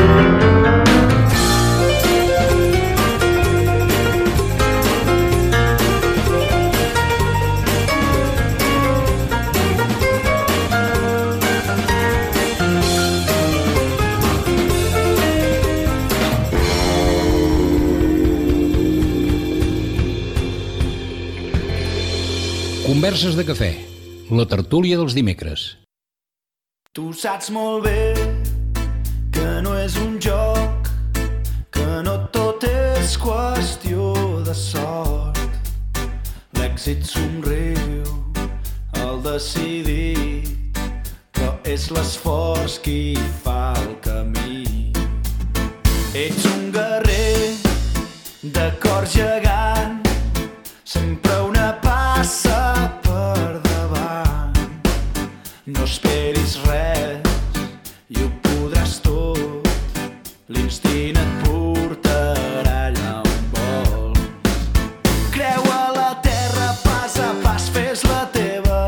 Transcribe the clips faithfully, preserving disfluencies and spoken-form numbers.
Converses de cafè, la tertúlia dels dimecres. Tu saps molt bé que no és un joc, que no tot és qüestió de sort. L'èxit somriu al decidit, però és l'esforç qui fa el camí. Ets un guerrer de cor gegant, sempre una passa per davant. No esperis res i ho podràs tot, l'instint et portarà allà on vols. Creu a la terra, pas a pas, fes-la teva.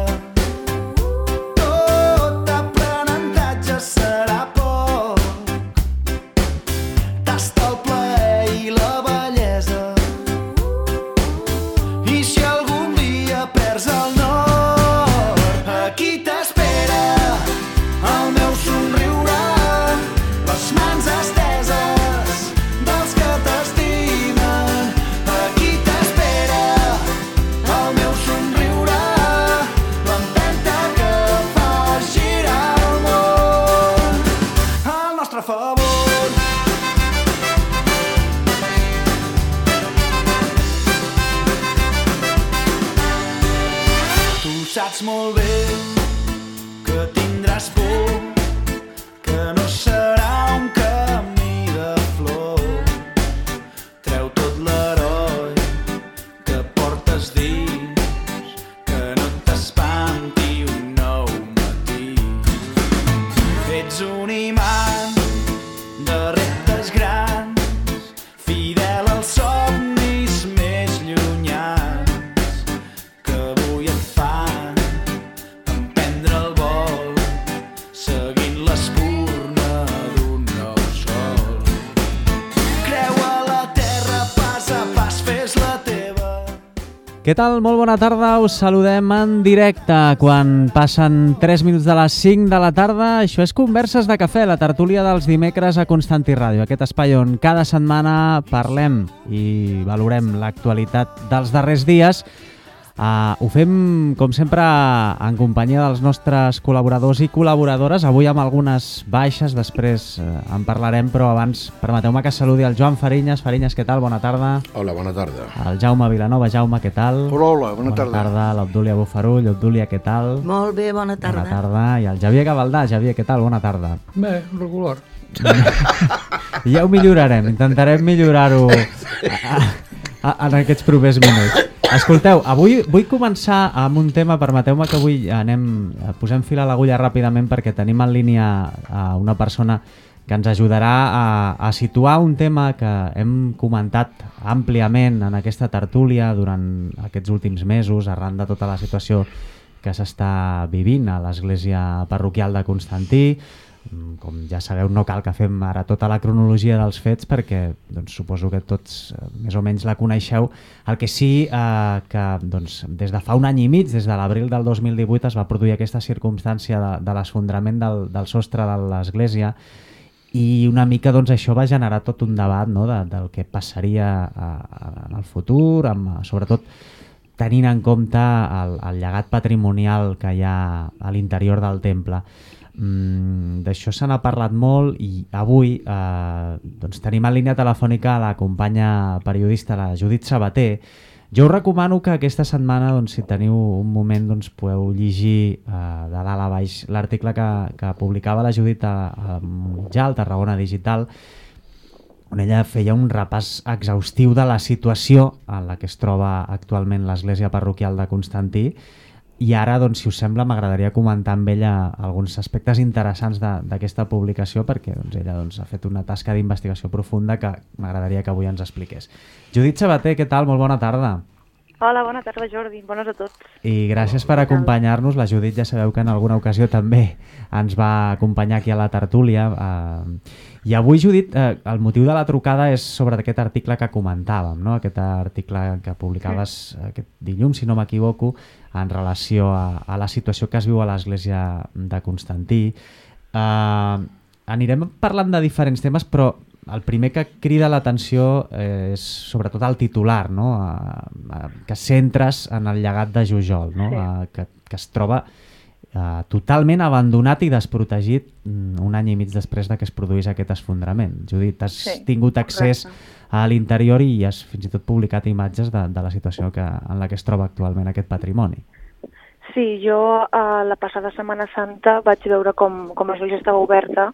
Tot aprenentatge serà poc. Tasta el plaer i la bellesa, i si algun dia perds el nord, aquí t'espera el meu somriure, les mans esteses dels que t'estimen. Aquí t'espera el meu somriure, l'empenta que fa girar el món al nostre favor. Tu saps molt bé que tindràs por, que no serà un camí de flors. Treu tot l'heroi que portes dins, que no t'espanti un nou matí. Ets un imant de reptes grans, fidel als somnis més llunyans, que avui et fan emprendre el vol, seguint l'espurna d'un nou sol. Creu a la terra, pas a pas, fes-la teva. Què tal? Molt bona tarda, us saludem en directe quan passen tres minuts de les cinc de la tarda. Això és Converses de Cafè, la tertúlia dels dimecres a Constantí Ràdio, aquest espai on cada setmana parlem i valorem l'actualitat dels darrers dies. Uh, ho fem, com sempre, en companyia dels nostres col·laboradors i col·laboradores, avui amb algunes baixes, després uh, en parlarem, però abans permeteu-me que saludi el Joan Farinyes. Farinyes, què tal? Bona tarda. Hola, bona tarda. El Jaume Vilanova. Jaume, què tal? Hola, hola, bona tarda. Bona tarda. L'Obdúlia Bufarull. Obdúlia, què tal? Molt bé, bona tarda. Bona tarda. I el Javier Gavaldà. Javier, què tal? Bona tarda. Bé, regular. Ja ho millorarem, intentarem millorar-ho a- a- en aquests propers minuts. Escolteu, avui vull començar amb un tema, permeteu-me que avui anem, posem fil a l'agulla ràpidament perquè tenim en línia a una persona que ens ajudarà a, a situar un tema que hem comentat àmpliament en aquesta tertúlia durant aquests últims mesos, arran de tota la situació que s'està vivint a l'església parroquial de Constantí. Com ja sabeu, no cal que fem ara tota la cronologia dels fets perquè doncs, suposo que tots eh, més o menys la coneixeu. El que sí eh, que doncs, des de fa un any i mig, des de l'abril del dos mil divuit, es va produir aquesta circumstància de, de l'esfondrament del, del sostre de l'església i una mica doncs, això va generar tot un debat, no?, de, del que passaria a, a, en el futur, amb, sobretot tenint en compte el, el llegat patrimonial que hi ha a l'interior del temple. Mm, d'això se n'ha parlat molt i avui eh, doncs tenim en línia telefònica la companya periodista, la Judit Sabater. Jo us recomano que aquesta setmana, doncs, si teniu un moment, doncs, podeu llegir eh, de dalt a baix l'article que, que publicava la Judit a, a mitjà, al Tarragona Digital, on ella feia un repàs exhaustiu de la situació en la que es troba actualment l'església parroquial de Constantí. I ara, doncs, si us sembla, m'agradaria comentar amb ella alguns aspectes interessants d'aquesta publicació perquè doncs, ella doncs, ha fet una tasca d'investigació profunda que m'agradaria que avui ens expliqués. Judit Sabater, què tal? Molt bona tarda. Hola, bona tarda, Jordi. Bones a tots. I gràcies per acompanyar-nos. La Judit ja sabeu que en alguna ocasió també ens va acompanyar aquí a la tertúlia. Eh, I avui, Judit, eh, el motiu de la trucada és sobre aquest article que comentàvem, no? Aquest article que publicaves sí. aquest dilluns, si no m'equivoco, en relació a, a la situació que es viu a l'església de Constantí. Eh, anirem parlant de diferents temes, però el primer que crida l'atenció eh, és sobretot el titular, no? A, a, que centres en el llegat de Jujol, no? Sí. A, que, que es troba a, totalment abandonat i desprotegit un any i mig després de que es produís aquest esfondrament. Judit, has sí, tingut accés correcte. A l'interior i has fins i tot publicat imatges de, de la situació que, en la que es troba actualment aquest patrimoni. Sí, jo eh, la passada Setmana Santa vaig veure com, com l'església estava oberta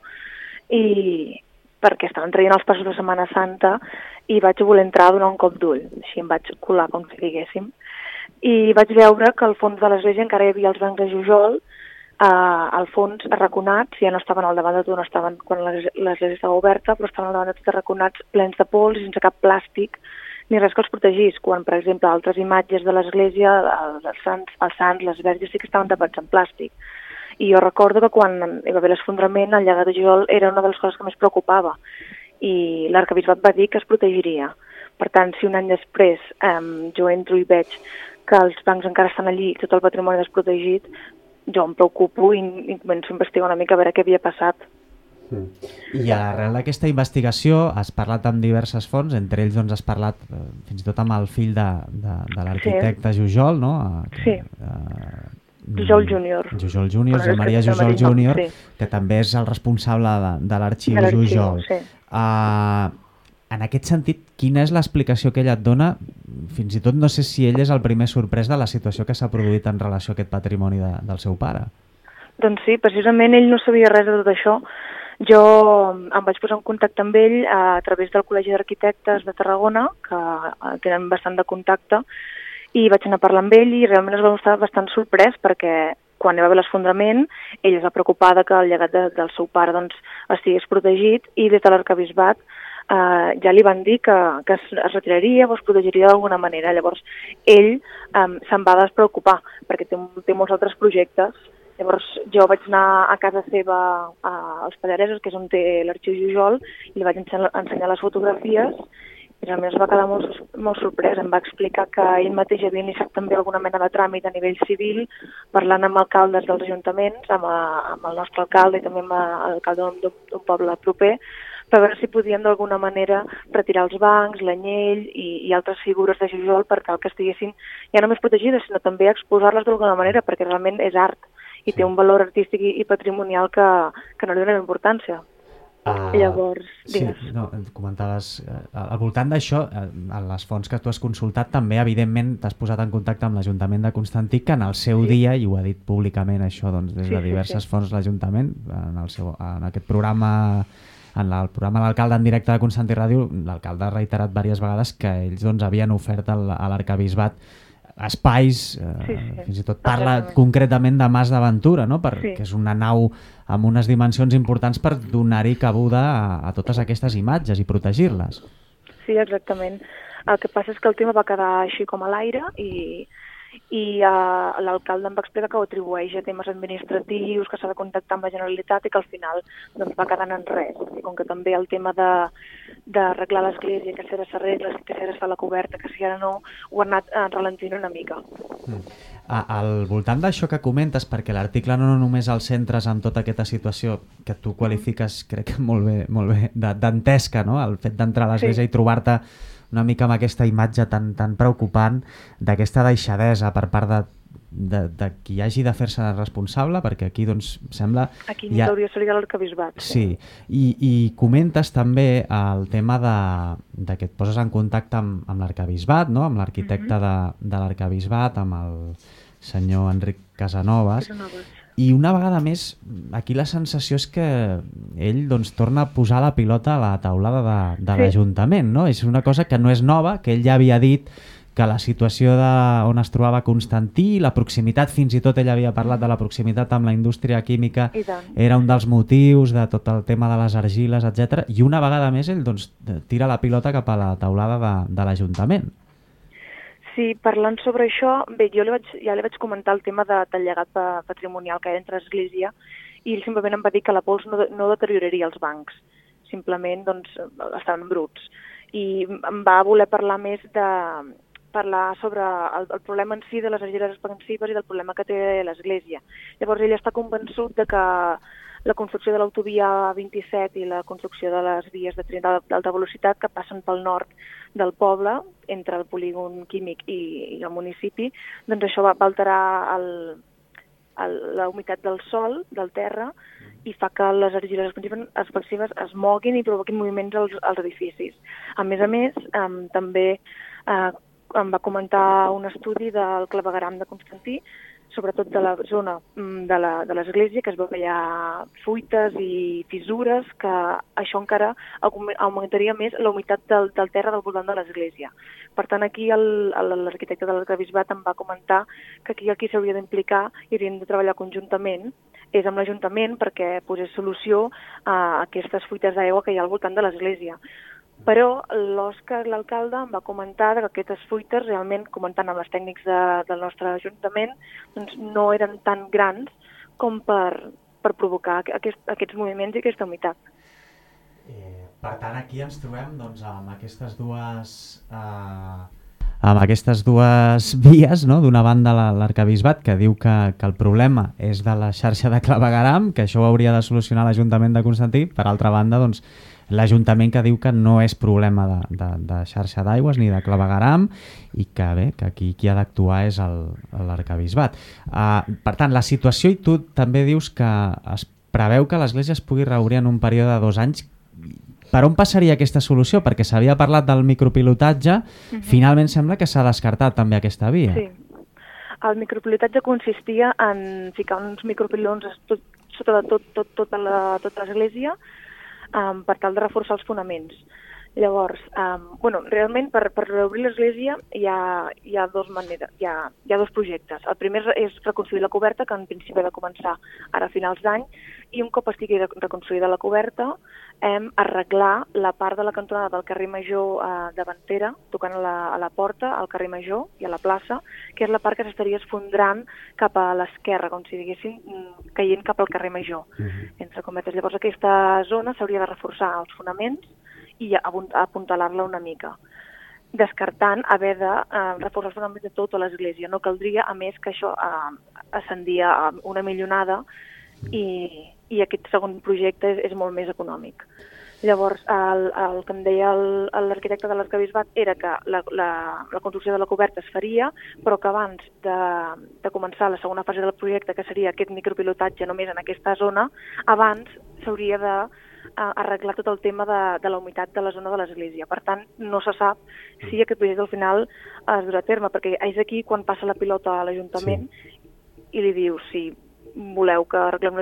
i perquè estaven traient els passos de Setmana Santa i vaig voler entrar a donar un cop d'ull. Així em vaig colar, com si diguéssim. I vaig veure que al fons de l'església encara hi havia els bancs de Jujol, eh, al fons arraconats, ja no estaven al davant de tot, no estaven quan l'església estava oberta, però estaven al davant de tot arraconats, plens de pols i sense cap plàstic, ni res que els protegís, quan, per exemple, altres imatges de l'església, els sants, els sants, les verges, sí que estaven tapats en plàstic. I jo recordo que quan hi va haver l'esfondrament, el llegat de Jujol era una de les coses que més preocupava i l'arquebisbat va dir que es protegiria. Per tant, si un any després um, jo entro i veig que els bancs encara estan allí i tot el patrimoni desprotegit, jo em preocupo i, i començo a investigar una mica a veure què havia passat. Mm. I arrel d'aquesta investigació has parlat amb diverses fonts, entre ells doncs, has parlat eh, fins i tot amb el fill de, de, de l'arquitecte sí. Jujol, no? Que, sí. Eh, Jujol Júnior. Jujol Júnior, Josep Maria Jujol Júnior, sí. que també és el responsable de, de l'arxiu Jujol. Sí. Uh, en aquest sentit, quina és l'explicació que ella et dona? Fins i tot no sé si ell és el primer sorprès de la situació que s'ha produït en relació a aquest patrimoni de, del seu pare. Doncs sí, precisament ell no sabia res de tot això. Jo em vaig posar en contacte amb ell a través del Col·legi d'Arquitectes de Tarragona, que tenen bastant de contacte, i vaig anar a parlar amb ell i realment es va estar bastant sorprès perquè quan hi va haver l'esfondrament ell es va preocupar que el llegat de, del seu pare doncs, estigués protegit i des de l'arquebisbat eh, ja li van dir que, que es, es retiraria o es protegiria d'alguna manera. Llavors ell eh, se'n va despreocupar perquè té, té molts altres projectes. Llavors jo vaig anar a casa seva a, als Pallaresos, que és on té l'arxiu Jujol, i li vaig ensenyar, ensenyar les fotografies. I realment es va quedar molt, molt sorprès. Em va explicar que ell mateix havia iniciat també alguna mena de tràmit a nivell civil, parlant amb alcaldes dels ajuntaments, amb, a, amb el nostre alcalde i també amb l'alcalde d'un poble proper, per veure si podien d'alguna manera retirar els bancs, l'anyell i, i altres figures de Jujol per tal que estiguessin ja no només protegides, sinó també exposar-les d'alguna manera, perquè realment és art i té un valor artístic i, i patrimonial que, que no li donem importància. Uh, Llavors, digues. Sí, no, comentaves, eh, al voltant d'això, eh, a les fonts que tu has consultat, també, evidentment, t'has posat en contacte amb l'Ajuntament de Constantí, que en el seu sí. dia, i ho ha dit públicament això doncs, des sí, de diverses sí, sí. fonts l'Ajuntament, en, el seu, en aquest programa, en el programa de l'alcalde en directe de Constantí Ràdio, l'alcalde ha reiterat diverses vegades que ells doncs, havien ofert al, a l'arquebisbat espais, eh, sí, sí. fins i tot parla Exactament. concretament de Mas d'Aventura, no? Per, sí. que és una nau amb unes dimensions importants per donar-hi cabuda a, a totes aquestes imatges i protegir-les. Sí, exactament. El que passa és que el tema va quedar així com a l'aire i, i uh, l'alcalde em va explicar que ho atribueix a temes administratius, que s'ha de contactar amb la Generalitat i que al final doncs, va quedant en res. I com que també el tema de d'arreglar l'església, que si ara s'arregla, que si ara es fa la coberta, que si ara no, ho ha anat ralentint una mica. Mm. Al voltant d'això que comentes, perquè l'article no només el centres en tota aquesta situació que tu qualifiques, crec que molt bé, molt bé dantesca, no? El fet d'entrar a l'església sí. i trobar-te una mica amb aquesta imatge tan, tan preocupant d'aquesta deixadesa per part de, de, de qui hagi de fer-se responsable, perquè aquí doncs sembla... Aquí ni ha... hauria de ser l'arquebisbat. Sí, I, i comentes també el tema de, de que et poses en contacte amb, amb l'arquebisbat, no? Amb l'arquitecte mm-hmm. de, de l'arquebisbat, amb el senyor Enric Casanovas, Casanovas. I una vegada més, aquí la sensació és que ell doncs, torna a posar la pilota a la taulada de, de sí. l'Ajuntament, no? És una cosa que no és nova, que ell ja havia dit que la situació de on es trobava Constantí, la proximitat, fins i tot ell havia parlat de la proximitat amb la indústria química, era un dels motius de tot el tema de les argiles, etcètera. I una vegada més ell doncs, tira la pilota cap a la taulada de, de l'Ajuntament. Sí, parlant sobre això, bé, jo li vaig, ja li vaig comentar el tema de, del llegat patrimonial que hi ha entre l'església i ell simplement em va dir que la pols no, no deterioraria els bancs, simplement doncs, estaven bruts. I em va voler parlar més de parlar sobre el, el problema en si de les argiles expansives i del problema que té l'església. Llavors ell està convençut de que la construcció de l'autovia vint-i-set i la construcció de les vies de tren d'alta velocitat que passen pel nord del poble, entre el polígon químic i, i el municipi, doncs això va, va alterar el, el, la humitat del sòl, del terra, i fa que les argiles expansives es moguin i provoquin moviments als, als edificis. A més a més, eh, també eh, em va comentar un estudi del clavegueram de Constantí, sobretot de la zona de l'església, que es veu que hi ha fuites i fissures, que això encara augmentaria més la humitat del, del terra del voltant de l'església. Per tant, aquí l'arquitecte de l'arquebisbat em va comentar que aquí aquí s'hauria d'implicar i haurien de treballar conjuntament, és amb l'Ajuntament perquè posés solució a aquestes fuites d'aigua que hi ha al voltant de l'església. Però l'Òscar, l'alcalde, em va comentar que aquestes fuites, realment, comentant amb els tècnics de, del nostre Ajuntament, doncs no eren tan grans com per, per provocar aquest, aquests moviments i aquesta humitat. Eh, per tant, aquí ens trobem doncs, amb aquestes dues... Eh... amb aquestes dues vies, no? D'una banda l'arquebisbat, que diu que, que el problema és de la xarxa de clavegueram, que això ho hauria de solucionar l'Ajuntament de Constantí. Per altra banda, doncs, l'Ajuntament que diu que no és problema de, de, de xarxa d'aigües ni de clavegueram i que bé, que aquí qui ha d'actuar és l'arquebisbat. Uh, per tant, la situació, i tu també dius que es preveu que l'Església es pugui reobrir en un període de dos anys. Per on passaria aquesta solució? Perquè s'havia parlat del micropilotatge, uh-huh. Finalment sembla que s'ha descartat també aquesta via. Sí. El micropilotatge consistia en ficar uns micropilons tot, sota de tot, tot, tota l'església um, per tal de reforçar els fonaments. Llavors, um, bueno, realment per, per reobrir l'església hi ha, hi ha dos maneres, hi ha, hi ha dos projectes. El primer és reconstruir la coberta, que en principi ha de començar ara a finals d'any, i un cop estigui reconstruïda la coberta, hem arreglar la part de la cantonada del carrer Major eh, davantera, tocant a la, a la porta, al carrer Major i a la plaça, que és la part que s'estaria esfondrant cap a l'esquerra, com si diguéssim, caient cap al carrer Major. Uh-huh. Entre cometes. Llavors aquesta zona s'hauria de reforçar els fonaments i apuntalar-la una mica, descartant haver de eh, reforçar els fonaments de tota l'església. No caldria, a més, que això eh, ascendia a una milionada i, i aquest segon projecte és, és molt més econòmic. Llavors, el, el que em deia l'arquitecte de l'arquebisbat era que la, la, la construcció de la coberta es faria, però que abans de, de començar la segona fase del projecte, que seria aquest micropilotatge només en aquesta zona, abans s'hauria de a arreglar tot el tema de, de la humitat de la zona de l'església. Per tant, no se sap si aquest projecte al final es durà a terme, perquè és aquí quan passa la pilota a l'Ajuntament sí. I li diu, si voleu que arreglem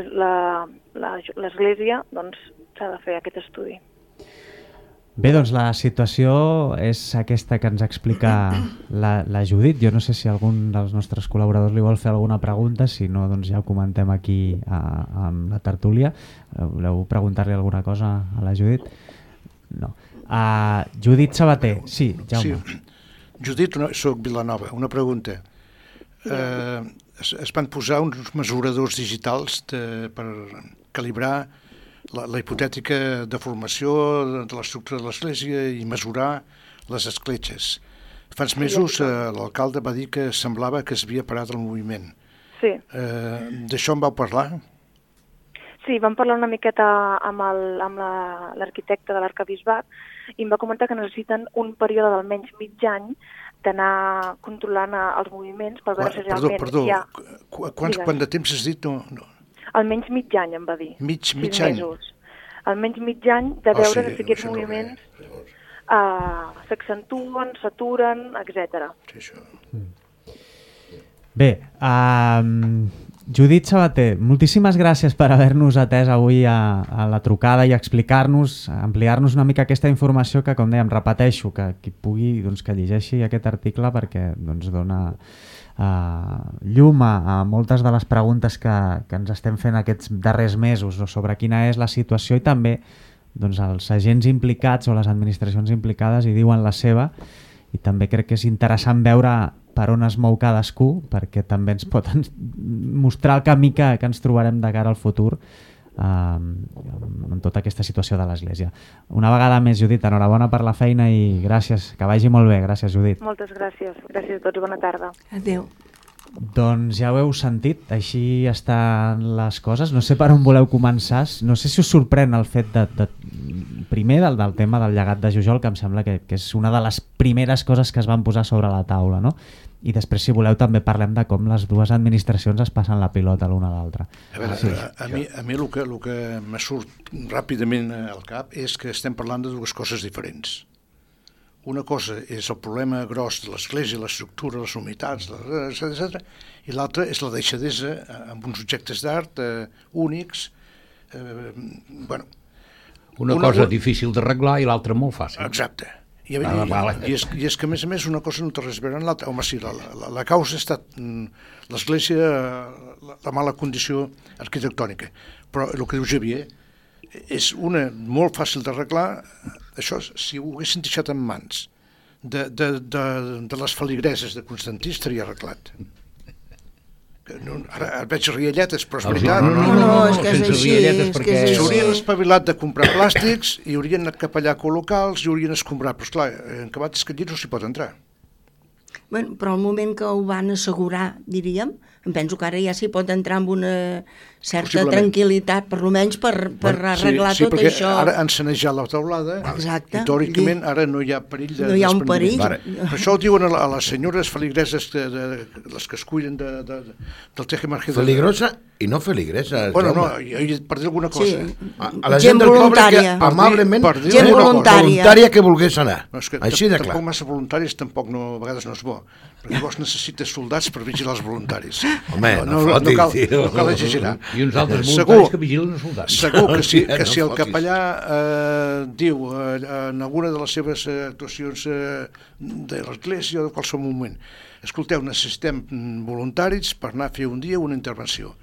l'església, doncs s'ha de fer aquest estudi. Bé, doncs la situació és aquesta que ens explica la, la Judit. Jo no sé si algun dels nostres col·laboradors li vol fer alguna pregunta, si no, doncs ja ho comentem aquí a, amb la tertúlia. Voleu preguntar-li alguna cosa a la Judit? No. Uh, Judit Sabater, sí, Jaume. Sí. Judit, no, soc Vilanova. Una pregunta. Uh, es, es van posar uns mesuradors digitals de, per calibrar La, la hipotètica deformació de l'estructura de l'església i mesurar les escletxes. Fa uns mesos eh, l'alcalde va dir que semblava que s'havia parat el moviment. Sí. Eh, D'això en vau parlar? Sí, vam parlar una miqueta amb l'arquitecte de l'arquebisbat i em va comentar que necessiten un període d'almenys mig any d'anar controlant els moviments per veure si realment perdó, perdó. hi ha... Quants, quant de temps has dit? No, no. Almenys mig any, em va dir. Mig, mig any? Almenys mig any de veure oh, sí, si aquests no moviments uh, s'accentuen, s'aturen, etcètera. Sí, això. Bé, um, Judit Sabater, moltíssimes gràcies per haver-nos atès avui a, a la trucada i explicar-nos, ampliar-nos una mica aquesta informació que, com dèiem, repeteixo, que qui pugui doncs, que llegeixi aquest article perquè doncs, dona... Uh, llum a, a moltes de les preguntes que, que ens estem fent aquests darrers mesos, no, sobre quina és la situació i també doncs, els agents implicats o les administracions implicades hi diuen la seva i també crec que és interessant veure per on es mou cadascú, perquè també ens pot mostrar el camí que, que ens trobarem de cara al futur eh, en tota aquesta situació de l'Església. Una vegada més, Judit, enhorabona per la feina i gràcies, que vagi molt bé. Gràcies, Judit. Moltes gràcies. Gràcies a tots, bona tarda. Adéu. Doncs ja ho heu sentit, així estan les coses. No sé per on voleu començar, no sé si us sorprèn el fet de, de primer del, del tema del llegat de Jujol, que em sembla que, que és una de les primeres coses que es van posar sobre la taula, no? I després, si voleu, també parlem de com les dues administracions es passen la pilota l'una a l'altra. A veure, sí. a, a mi, a mi el que, el que me surt ràpidament al cap és que estem parlant de dues coses diferents. Una cosa és el problema gros de l'Església, l'estructura, les humitats, etcètera, etcètera, i l'altra és la deixadesa amb uns objectes d'art eh, únics. Eh, bueno, una, una cosa una... difícil d'arreglar i l'altra molt fàcil. Exacte. I, i, ah, vale. i, és, I és que, a més a més, una cosa no té res a veure amb l'altra. Home, sí, la, la, la causa ha estat l'Església, la, la mala condició arquitectònica. Però el que diu Xavier és una molt fàcil d'arreglar. Això, si ho haguessin deixat en mans de, de, de, de les feligreses de Constantí, estaria arreglat. No, ara veig rialletes, però és veritat. No, no, no, no, no, és que és així. S'haurien espavilat de comprar plàstics i haurien anat cap allà a col·locar-los i haurien escombrat. Però esclar, en acabat és que allí no s'hi pot entrar. Bueno, però al moment que ho van assegurar, diríem, em penso que ara ja s'hi pot entrar amb una certa tranquil·litat, per almenys per, per bueno, arreglar sí, sí, tot això. Sí, perquè ara han sanejat la teulada. Exacte. I teòricament ara no hi ha perill de no hi ha un perill. Per això ho diuen a, a les senyores feligreses, de, de, de, les que es cuiden de, de, de, del tejemarge. Feligrosa i no feligresa. Bueno, no, per dir alguna cosa. Sí. A, a la gent, gent del poble que amablement, per dir, gent eh, voluntària. voluntària que volgués anar. No, és que així de clar. Tampoc massa voluntaris tampoc no, a vegades no és bo. Perquè llavors necessites soldats per vigilar els voluntaris. Home, no, no, no, fotis, no, cal, tio. no cal exagerar. I uns altres voluntaris segur, que vigilen els soldats. Segur que si, que no si el fotis. capellà eh, diu eh, en alguna de les seves eh, actuacions eh, de l'església o de qualsevol moment, escolteu, necessitem voluntaris per anar a fer un dia una intervenció.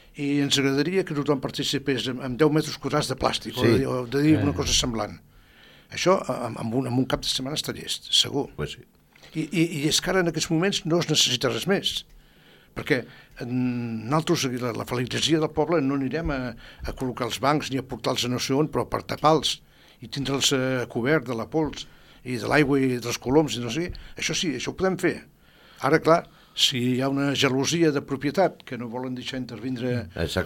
I ens agradaria que tothom participés amb deu metres quadrats de plàstic, sí. o, de, o de dir una cosa semblant. Això amb un, amb un cap de setmana està llest, segur. Pues sí. I, i, I és que ara en aquests moments no es necessita res més, perquè nosaltres, la, la feligresia del poble, no anirem a, a col·locar els bancs ni a portar-los a no sé on, però per tapar-los i tindre'ls a cobert de la pols i de l'aigua i dels coloms i no sé, això sí, això ho podem fer. Ara, clar, si hi ha una gelosia de propietat que no volen deixar intervindre,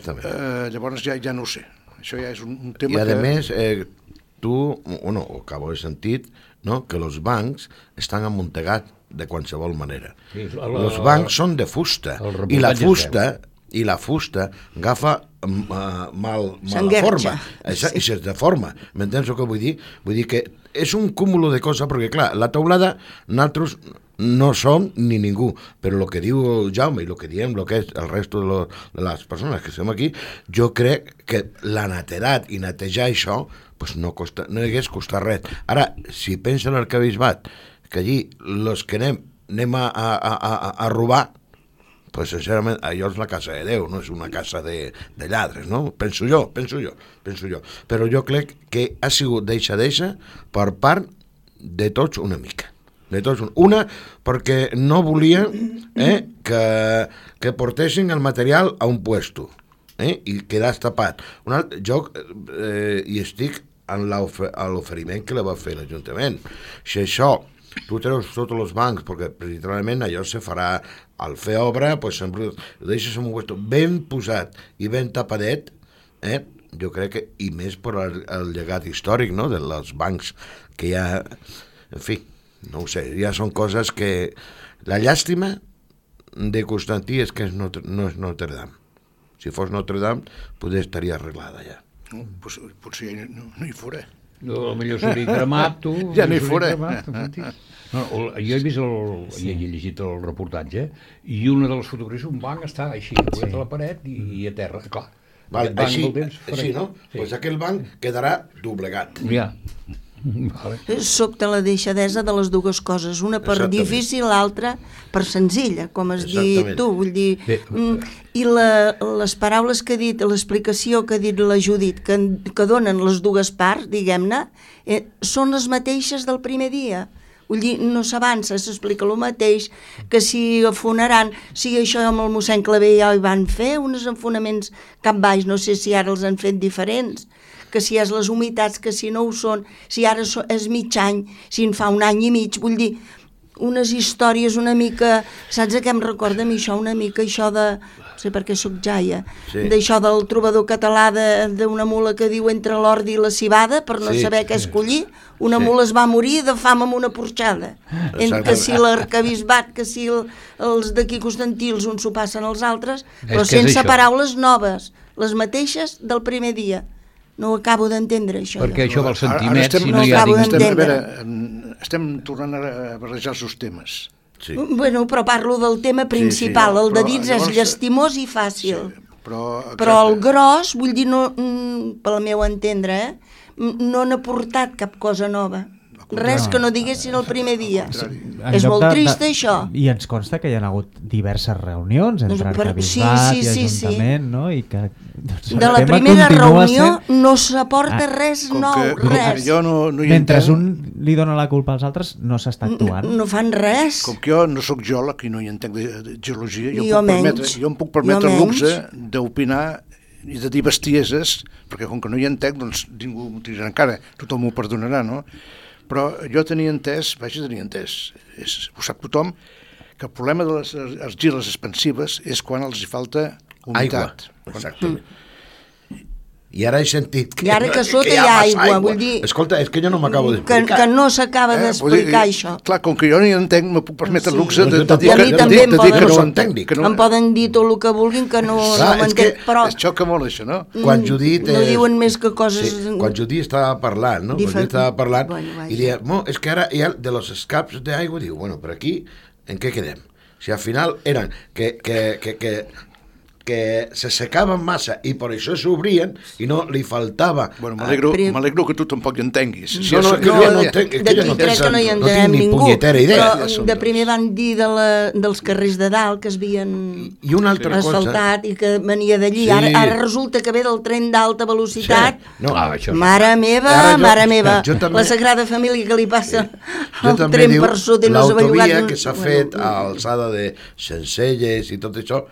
eh, llavors ja, ja no ho sé. Això ja és un, un tema I a que... més, eh, tu, bueno, acabo de sentit, no? Que els bancs estan amuntegats de qualsevol manera. Sí, els bancs són de fusta i la fusta i la fusta agafa uh, mal, mala forma sí. i es deforma. M'entens el que vull dir? Vull dir que és un cúmulo de coses, perquè clar, la teulada nosaltres no som ni ningú, però el que diu Jaume i el que diem, el que és el resto de, lo, de les persones que estem aquí, jo crec que la netedat i netejar això pues no, costa, no hagués costat res. Ara, si pensa l'arquebisbat que allí els que anem, anem a, a, a, a robar, pues sincerament allò és la casa de Déu, no és una casa de, de lladres, no? Penso jo, penso jo, penso jo. Però jo crec que ha sigut deixa-deixa per part de tots una mica. De tots una. Una, perquè no volia eh, que, que portessin el material a un puesto. Eh, i quedàs tapat. Un altre, jo eh, hi estic en l'oferiment que la va fer l'Ajuntament. Si això, tu treus tots els bancs, perquè literalment allò se farà al fer obra, pues, sempre ho deixes en un puesto ben posat i ben tapadet, eh, jo crec que, i més per el, el llegat històric, no?, dels bancs que hi ha, en fi, no ho sé, ja són coses que... La llàstima de Constantí és que no, no és Notre Dame. Si fos Notre Dame, potser estaria arreglada ja. No, pues, potser ja no, no hi fora. No, potser s'hauria cremat, tu. Ja no hi fora. No, jo he vist el, sí. he llegit el reportatge i una de les fotografies, un banc està així, sí. a la paret i, i a terra, clar. Vale, així, així, no? Sí. Pues aquell banc quedarà doblegat. Ja. Vale. Sobte la deixadesa de les dues coses, una per difícil, l'altra per senzilla, com has dit tu, vull dir, mm, i la, les paraules que ha dit, l'explicació que ha dit la Judit, que, que donen les dues parts, diguem-ne, eh, són les mateixes del primer dia. Vull dir, no s'avança, s'explica el mateix, que si afonaran, si això amb el mossèn Clavé ja hi van fer, uns enfonaments cap baix, no sé si ara els han fet diferents, que si és les humitats, que si no ho són, si ara és mig any, si en fa un any i mig, vull dir, unes històries una mica, saps a què em recorda a mi això, una mica això de, no sé per què soc jaia, sí. d'això del trobador català d'una mula que diu entre l'ordi i la cibada, per no sí, saber què escollir, una sí. mula es va morir de fam amb una porxada, en que si l'arquebisbat, que si el, els d'aquí Constantils uns s'ho passen als altres, però sense paraules noves, les mateixes del primer dia. No ho acabo d'entendre, això. Perquè jo. això del sentiment, si no, no hi ha dins... Estem, a veure, estem tornant a barrejar els seus temes. Sí. Bueno, però parlo del tema principal. Sí, sí, no, el de dins llavors, és llastimós i fàcil. Sí, però, però el gros, vull dir, no, pel meu entendre, eh, no n'ha portat cap cosa nova. Res no. que no diguessin el primer dia. Sí. És molt de, trist, de, això. I ens consta que hi ha hagut diverses reunions entre doncs, arquebisbat sí, sí, sí, i ajuntament, sí. no? I que, doncs, de la primera reunió sent... no s'aporta ah, res nou, que, res. Jo no, no Mentre entenc... un li dona la culpa als altres, no s'està actuant. No, no fan res. Com que jo no sóc geòleg i no hi entenc de, de geologia, jo, jo, puc menys, permetre, jo em puc permetre el luxe d'opinar i de dir bestieses, perquè com que no hi entenc, doncs ningú m'ho tirarà encara, tothom m'ho perdonarà, no? Però jo tenia entès, vaig tenir entès, és, ho sap tothom, que el problema de les argiles expansives és quan els hi falta humitat. Aigua, exactament. Mm. I ara he sentit que, I ara que sota que hi ha aigua, aigua, vull dir... Escolta, és que jo no m'acabo d'explicar. Que, que no s'acaba eh, d'explicar dir, això. Clar, com que jo no hi entenc, me puc permetre sí. el luxe de, de, de, de, de, de, de dir que no són tècnic. No... Em poden dir tot el que vulguin, que no, clar, no m'entenc, però... Es xoca molt això, no? Quan Judit... No és... diuen més que coses... Sí, quan Judit estava parlant, no? Difer... Quan Judit estava parlant, bueno, i deia, no, és que ara hi ha de los escaps d'aigua, diu, bueno, per aquí, en què quedem? Si al final eren que... que, que, que que se secaven massa i per això s'obrien i no li faltava... Bueno, m'alegro però... que tu tampoc hi entenguis. No, no, que jo no entenc, que jo no crec que no hi entenem no ningú, però de primer van dir de la, dels carrers de dalt que es havien I una altra asfaltat cosa. I que venia d'allí. Sí. Ara, ara resulta que ve del tren d'alta velocitat. Sí. No, ah, això... Mare meva, jo, mare meva, també... la Sagrada Família que li passa sí. el tren diu, per sota i no s'ha bellugat. L'autovia que s'ha bueno, fet a alçada de Sencelles i tot això,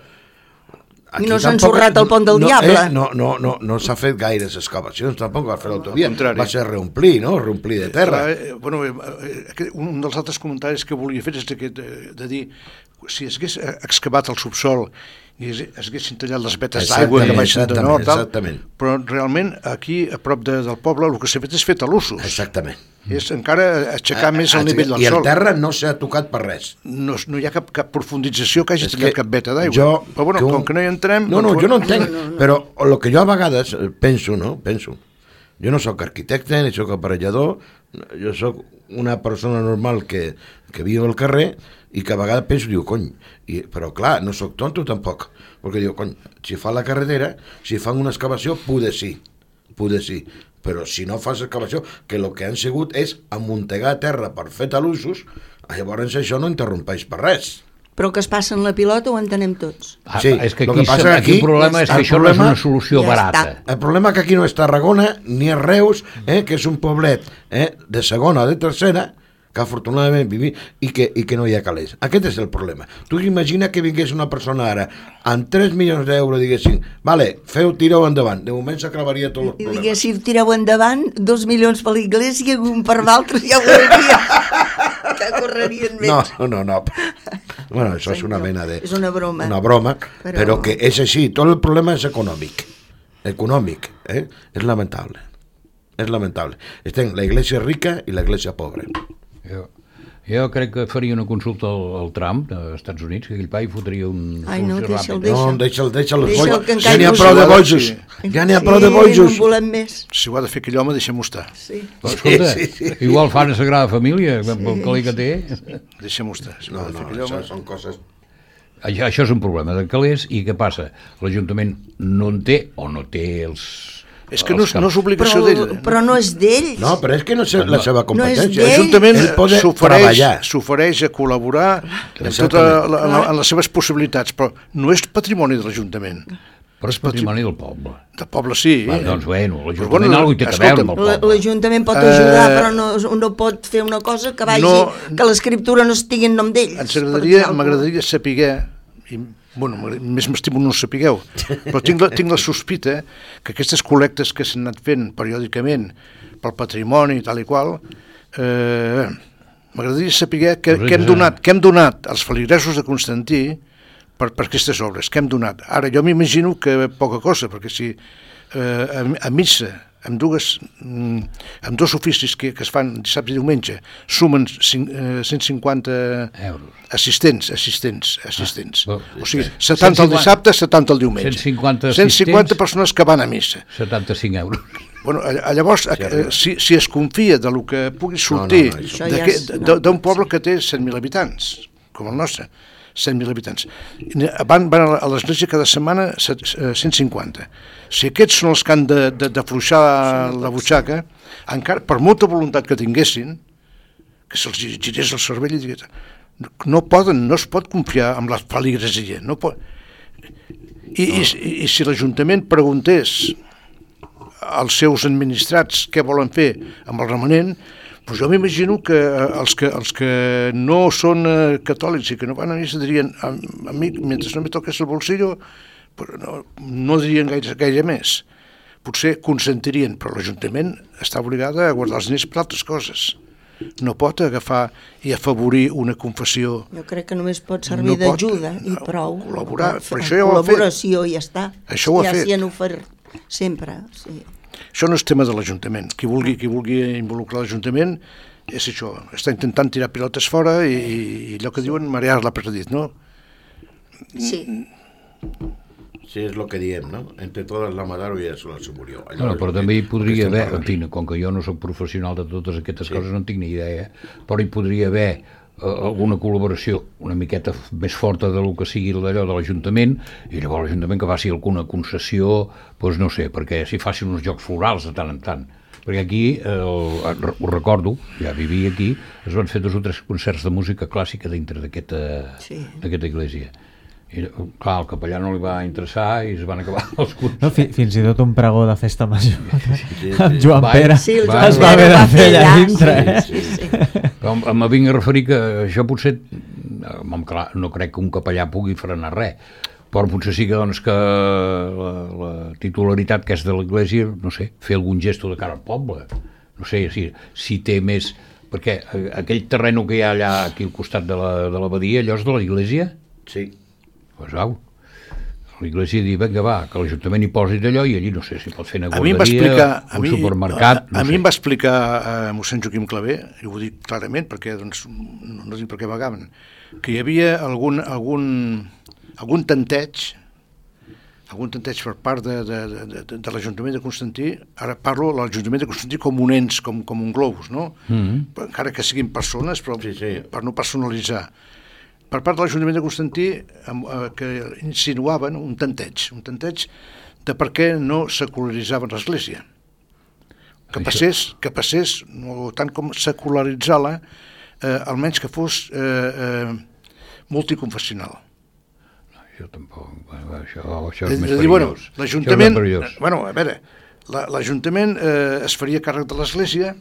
i no s'ha ensorrat el pont del no, Diable. Eh, no no, no, no s'ha fet gaires excavacions, tampoc va fer l'autovia. Va ser reomplir, no? Reomplir de terra. Eh, bueno, eh, un dels altres comentaris que volia fer és aquest, de, de dir, si es hagués excavat el subsol i es, es haguessin tallat les vetes d'aigua que baixen de nord, tal, però realment aquí, a prop de, del poble, el que s'ha fet és fer talussos. Exactament. És encara aixecar a, més el nivell del I sol. I el terra no s'ha tocat per res. No, no hi ha cap, cap profundització que hagi tallat cap veta d'aigua. Però bueno, que un... com que no hi entrem... No, no, jo no entenc, no, no, no. Però el que jo a vegades penso, no? Penso, jo no sóc arquitecte, ni sóc aparellador, jo sóc una persona normal que, que viu al carrer i que a vegades penso, diu, cony, i, però clar, no sóc tonto tampoc, perquè diu, cony, si fa la carretera, si fan una excavació, poder sí, poder sí, però si no fas excavació, que el que han sigut és amuntegar terra per fer talussos, llavors això no interrompeix per res. Però que es passen la pilota ho entenem tots. Ah, sí, és que aquí, que passa aquí, aquí el problema és que això problema, no és una solució ja barata. Està. El problema que aquí no és Tarragona ni és Reus, eh, que és un poblet eh, de segona o de tercera, que afortunadament vivim i que, i que no hi ha calés. Aquest és el problema. Tu imagina que vingués una persona ara amb tres milions d'euros i diguessin, vale, feu, tireu endavant. De moment s'acabaria tot el problema. I diguéssim, tireu endavant, dos milions per l'església i un per d'altres ja ho veuria. Que correrien més. No, no, no. Bueno, això és una mena de... És una broma. Una broma, però, però que és així. Tot el problema és econòmic. Econòmic, eh? És lamentable. És lamentable. Estem la iglesia rica i la iglesia pobra. Jo, jo crec que faria una consulta al, al Trump dels Estats Units, que aquell pai fotria un... Ai, no, deixa'l, deixa'l. No, deixa'l, deixa'l. Deixa'l, ja n'hi ha prou de bojos. Ja n'hi ha prou de bojos. Sí, no volem més. Si ho ha de fer aquell home, deixem-ho estar. Sí. Però, escolta, sí, sí, sí. Igual fa una Sagrada Família, sí. El calé que té. Deixem-ho estar. Si no, no, això home... són coses... Això, això és un problema de calés, i què passa? L'Ajuntament no en té, o no té els... És que no, no és obligació d'ell. No? Però no és d'ell. No, però és que no és la seva competència. No L'Ajuntament s'ofereix a col·laborar en, tota la, la, en les seves possibilitats, però no és patrimoni de l'Ajuntament. Però és patrimoni del poble. Del poble, sí. Va, doncs, bueno, l'Ajuntament bueno, alguna cosa hi té a veure amb el poble. L'Ajuntament pot ajudar, uh, però no, no pot fer una cosa que vagi, no, que l'escriptura no estigui en nom d'ells. Ens agradaria, m'agradaria saber, i, bueno, més m'estimo no ho sapigueu, però tinc la, tinc la sospita que aquestes col·lectes que s'han anat fent periòdicament pel patrimoni i tal i qual, eh, m'agradaria saber que, que, hem donat, que hem donat als feligresos de Constantí per, per aquestes obres, que hem donat. Ara, jo m'imagino que poca cosa, perquè si eh, a, a missa, amb, dues, amb dos oficis que, que es fan dissabte i diumenge, sumen cinc, eh, cent cinquanta euros. Assistents, assistents, assistents. Ah, o sigui, setanta el dissabte, setanta el diumenge. cent cinquanta cent cinquanta persones que van a missa. setanta-cinc euros. Bueno, llavors, eh, si, si es confia de lo que pugui sortir no, no, no, d'un no, poble que té cent mil habitants, com el nostre, cent mil habitants. Van, van a l'església cada setmana cent cinquanta. Si aquests són els que han de, de, de fluixar la butxaca, encara, per molta voluntat que tinguessin, que se'ls girés el cervell i digués, no poden, no es pot confiar en la feligresia. No pot... I, i, i si l'Ajuntament preguntés als seus administrats què volen fer amb el remanent, doncs jo m'imagino que els que, els que no són catòlics i que no van a missa dirien, a, a mi, mentre no me toques el bolsillo, no, no dirien gaire, gaire més. Potser consentirien, però l'Ajuntament està obligada a guardar els diners per altres coses. No pot agafar i afavorir una confessió. Jo crec que només pot servir no d'ajuda i prou. Col·laborar, però això ja ho ha fet. Col·laboració i ja està. Això ho ha ja fet. s'hi han ofert sempre, sí. Això no és tema de l'Ajuntament. Qui vulgui, qui vulgui involucrar l'Ajuntament és això, està intentant tirar pilotes fora i, i allò que diuen marear-la per dit, no? Sí. Sí, és el que diem, no? Entre totes la mare ja se se murió. No, però també hi podria haver, en fi, com que jo no soc professional de totes aquestes sí. coses, no en tinc ni idea, però hi podria haver alguna col·laboració una miqueta més forta del que sigui d'allò de l'Ajuntament, i llavors l'Ajuntament que faci alguna concessió, doncs no sé, perquè si facin uns jocs florals de tant en tant. Perquè aquí, eh, ho recordo, ja vivia aquí, es van fer dos o tres concerts de música clàssica dintre d'aquesta sí. església. I, clar, el capellà no li va interessar i es van acabar els concerts. No, fi, fins i tot un pregó de festa major sí, sí, sí. amb Joan va, Pere sí, va, es va haver de fer allà dintre. Eh? Sí, sí, sí. Però em vinc a referir que això potser, clar, no crec que un capellà pugui frenar res, però potser sí que, doncs, que la, la titularitat que és de l'Església, no sé, fer algun gesto de cara al poble, no sé, si, si té més... Perquè aquell terreno que hi ha allà aquí al costat de la, de l'abadia, allò és de l'Església? Sí. Pues au, l'Església diu, vinga va, que l'Ajuntament hi posi d'allò i allí no sé si pot fer una guarderia, explicar, un mi, supermercat... A, a, a mi em va explicar uh, mossèn Joaquim Clavé, i ho dic clarament perquè doncs, no, no dic per què vagaven, que hi havia algun, algun, algun tanteig, algun tanteig per part de, de, de, de, de l'Ajuntament de Constantí, ara parlo de l'Ajuntament de Constantí com un ens, com, com un globus, no? Mm-hmm. Encara que siguin persones, però sí, sí. per no personalitzar. Per part de l'Ajuntament de Constantí, que insinuaven un tanteig, un tanteig de per què no secularitzava l'Església. Que passés, que passés, no tant com secularitzar-la, eh, almenys que fos eh, eh, multiconfessional. No, jo tampoc, bueno, això, això és, és més dir, perillós. Bueno, l'Ajuntament, bueno, a veure, l'Ajuntament eh, es faria càrrec de l'Església,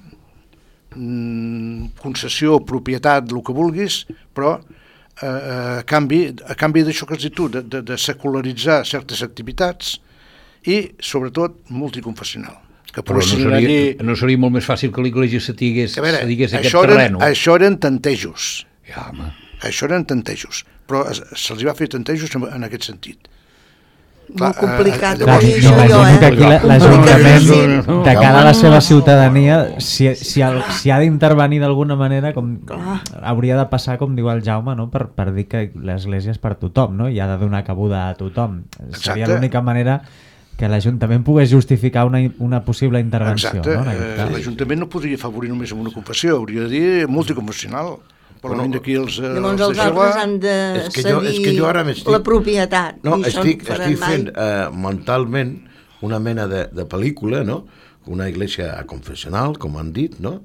mm, concessió, propietat, el que vulguis, però a canvi, a canvi d'això que has dit tu, de, de, de secularitzar certes activitats i, sobretot, multiconfessional. Que però no seria, allí... no seria molt més fàcil que l'Església se digués, veure, se digués aquest eren, terreno? Això eren tantejos. Ja, home. Això eren tantejos. Però se'ls va fer tantejos en, en aquest sentit. Molt complicat, eh, llavors, això jo, eh? Que aquí l'Ajuntament, de cara a la seva ciutadania, si, si, el, si ha d'intervenir d'alguna manera, com hauria de passar, com diu el Jaume, no? per, per dir que l'Església és per tothom, no? I ha de donar cabuda a tothom. Exacte. Seria l'única manera que l'Ajuntament pogués justificar una, una possible intervenció. Exacte. No? Eh, L'Ajuntament no podria afavorir només amb una confessió, hauria de dir multiconfessional. Però bueno, aquí els, llavors els, els altres han de és que jo, és que jo ara cedir la propietat. No, estic, estic fent uh, mentalment una mena de, de pel·lícula, no? Una església confessional, com han dit, no?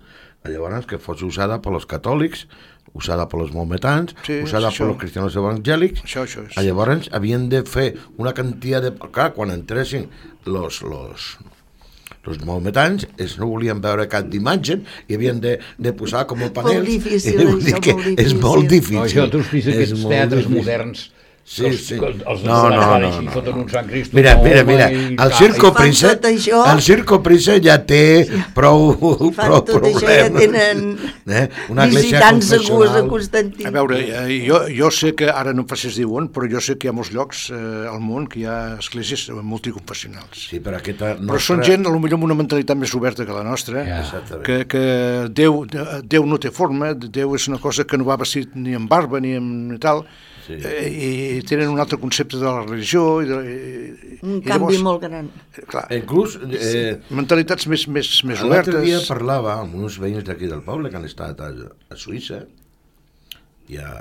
llavors que fos usada per los catòlics, usada per los maometans, sí, usada sí, per los cristianos evangèlics. Això, això és. Llavors havien de fer una quantitat de... Clar, quan entressin los, los, los maometans, ells no volien veure cap d'imatge i havien de, de posar com a panels. Molt difícil, això, molt difícil. És molt difícil. No, això tu has vist aquests teatres moderns. Sí, els, sí. Els no, no, no, no. I foten un Sant Cristo. Mira, mira, mira, el Circo Price, el Circo Price ja té prou, prou problemes. Ja tenen eh? Una visitants segurs a Constantí. A veure, jo, jo sé que, ara no em facis dir on, però jo sé que hi ha molts llocs eh, al món que hi ha esglésies multiconfessionals. Sí, però aquesta nostra... Però són gent, potser amb una mentalitat més oberta que la nostra, ja. que, que Déu, Déu no té forma, Déu és una cosa que no va vestit ni amb barba ni amb tal, sí. eh, i tenen un altre concepte de la religió. I de, i, un i canvi llavors, molt gran. Clar, inclús... Eh, mentalitats més, més, més obertes. L'altre dia parlava amb uns veïns d'aquí del poble que han estat a, a Suïssa i a,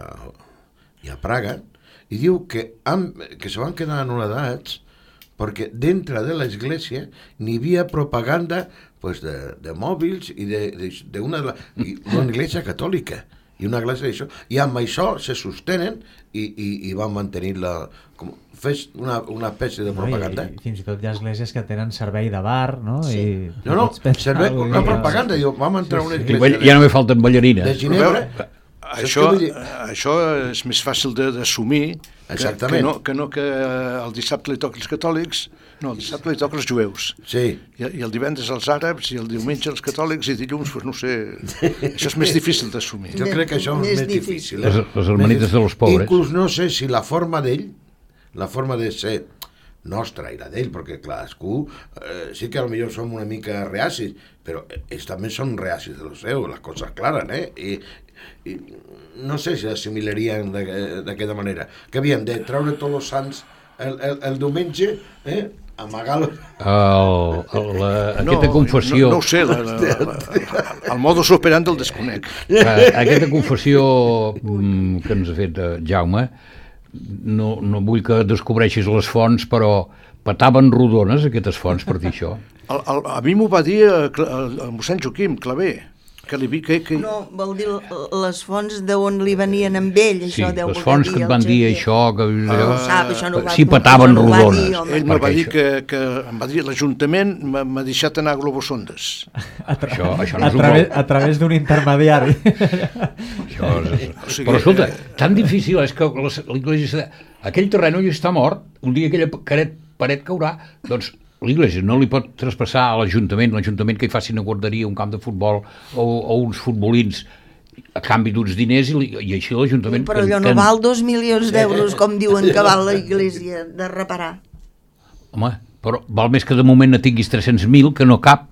i a Praga, i diu que, han, que se van quedar anul·ladats perquè dintre de l'església n'hi havia propaganda pues, de, de mòbils i d'una església catòlica i una església d'això, i amb això se sostenen i, i, i van mantenir la, com, fes una, una espècie de propaganda. No, i, i fins i tot hi ha esglésies que tenen servei de bar, no? Sí. I, no, no, servei, una propaganda, diu, vam entrar a una església. Ja no me falten ballarines. De Ginebra. Això, això és més fàcil d'assumir que, que, no, que no que el dissabte li toca als catòlics, no, el dissabte li toca als jueus. Sí. I, i el divendres als àrabs, i el diumenge als catòlics, i dilluns, pues, no sé, això és més difícil d'assumir. Jo crec que això és més, més difícil. Eh? Les, les hermanites de los pobres. Inclús no sé si la forma d'ell, la forma de ser nostra i la d'ell, perquè cadascú eh, sí que potser som una mica reacis, però ells també són reacis de lo seu, les coses clares, eh? I, i no sé si assimilarien d'aquesta manera, que havien de treure tots els sants el, el, el diumenge, eh? amagar-lo. El, el, la, aquesta no, confessió... No, no ho sé, la, la, la, la, el modus operandi el desconec. Aquesta confessió mm, que ens ha fet eh, Jaume, no, no vull que descobreixis les fonts, però petaven rodones aquestes fonts per dir això. El, el, a mi m'ho va dir el, el, el mossèn Joaquim Clavé, que li vi que, que... No, vol dir les fonts d'on li venien amb ell, això sí, deu les fonts que et van dir això, que no ho sap, això no ho va, sí petaven rodones. Dir, ell em va dir que, que em va dir l'Ajuntament m'ha deixat anar a globosondes. A, tra això, això no a, través, a través d'un intermediari. Això és... o sigui, però escolta, tan difícil és que l'Iglésia... Aquell terreny ja està mort, un dia aquella paret, paret caurà, doncs l'Iglésia no li pot traspassar a l'Ajuntament, l'Ajuntament que hi faci una guarderia, un camp de futbol o, o uns futbolins a canvi d'uns diners i, i així l'Ajuntament... Però allò no que... val dos milions d'euros, com diuen que val l'Iglésia, de reparar. Home, però val més que de moment ne tinguis tres-cents mil, que no cap.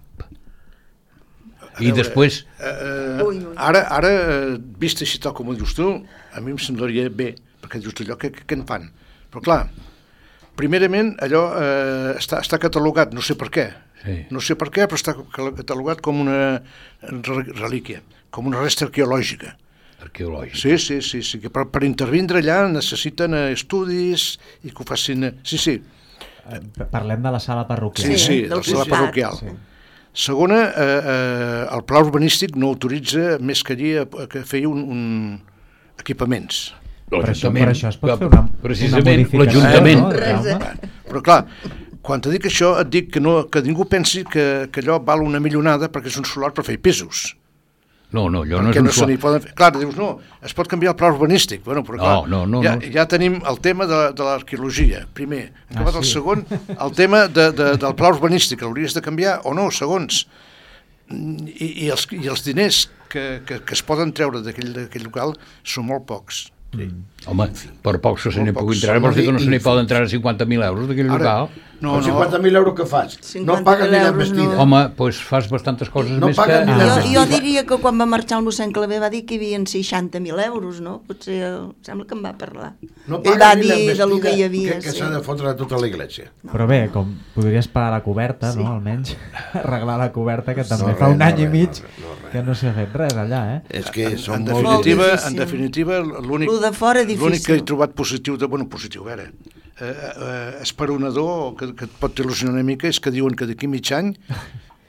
I veure, després... Eh, ui, ui. Ara, ara, vist així tal com ho dius tu, a mi em semblaria bé, perquè dius allò, què, què en fan? Però clar, primerament allò eh, està, està catalogat, no sé per què, sí. no sé per què, però està catalogat com una relíquia, com una resta arqueològica. Arqueològica. Sí, sí, sí, sí que per, per intervindre allà necessiten estudis i que ho facin... Sí, sí. Parlem de la sala parroquial. Sí, sí, de la sala parroquial. Sí. Segona, eh, eh, el pla urbanístic no autoritza més que allí que feia un, un equipaments. Per això, per això es pot fer una, precisament una l'Ajuntament. No? Però clar, quan te dic això et dic que, no, que ningú pensi que, que allò val una millonada perquè és un solar per fer pisos. No, no, allò no perquè és un no solar. Poden fer. Clar, dius, no, es pot canviar el pla urbanístic. Bueno, però clar, no, no, no, ja, no. ja tenim el tema de, de l'arqueologia, primer. En acabat ah, sí. el segon, el tema de, de, del pla urbanístic, l'hauries de canviar o no, segons. I, i, els, i els diners que, que, que es poden treure d'aquell local són molt pocs. Sí. Home, per poc se n'hi pugui entrar, vols dir que no se n'hi poden entrar cinquanta mil euros d'aquell local? No, no. cinquanta mil euros que fas? No paguen ni les vestides. No. Home, doncs fas bastantes coses no més que... Ah. Jo, jo diria que quan va marxar el mossèn Clavé va dir que hi havia seixanta mil euros, no? Potser, sembla que em va parlar. No ell va dir de lo que hi havia. Que, que sí. s'ha de fotre a tota l'església. No. Però bé, com podries pagar la coberta, sí. no? Almenys arreglar la coberta, que també no, fa res, un no, any res, i mig no, res, no, res. que no s'ha fet res allà, eh? És que en, són en molt definitiva, difícil. En definitiva, l'únic de fora difícil. que he trobat positiu, de, bueno, positiu, a veure, eh, eh, esperonador, que, que et pot il·lusionar una mica, és que diuen que d'aquí mig any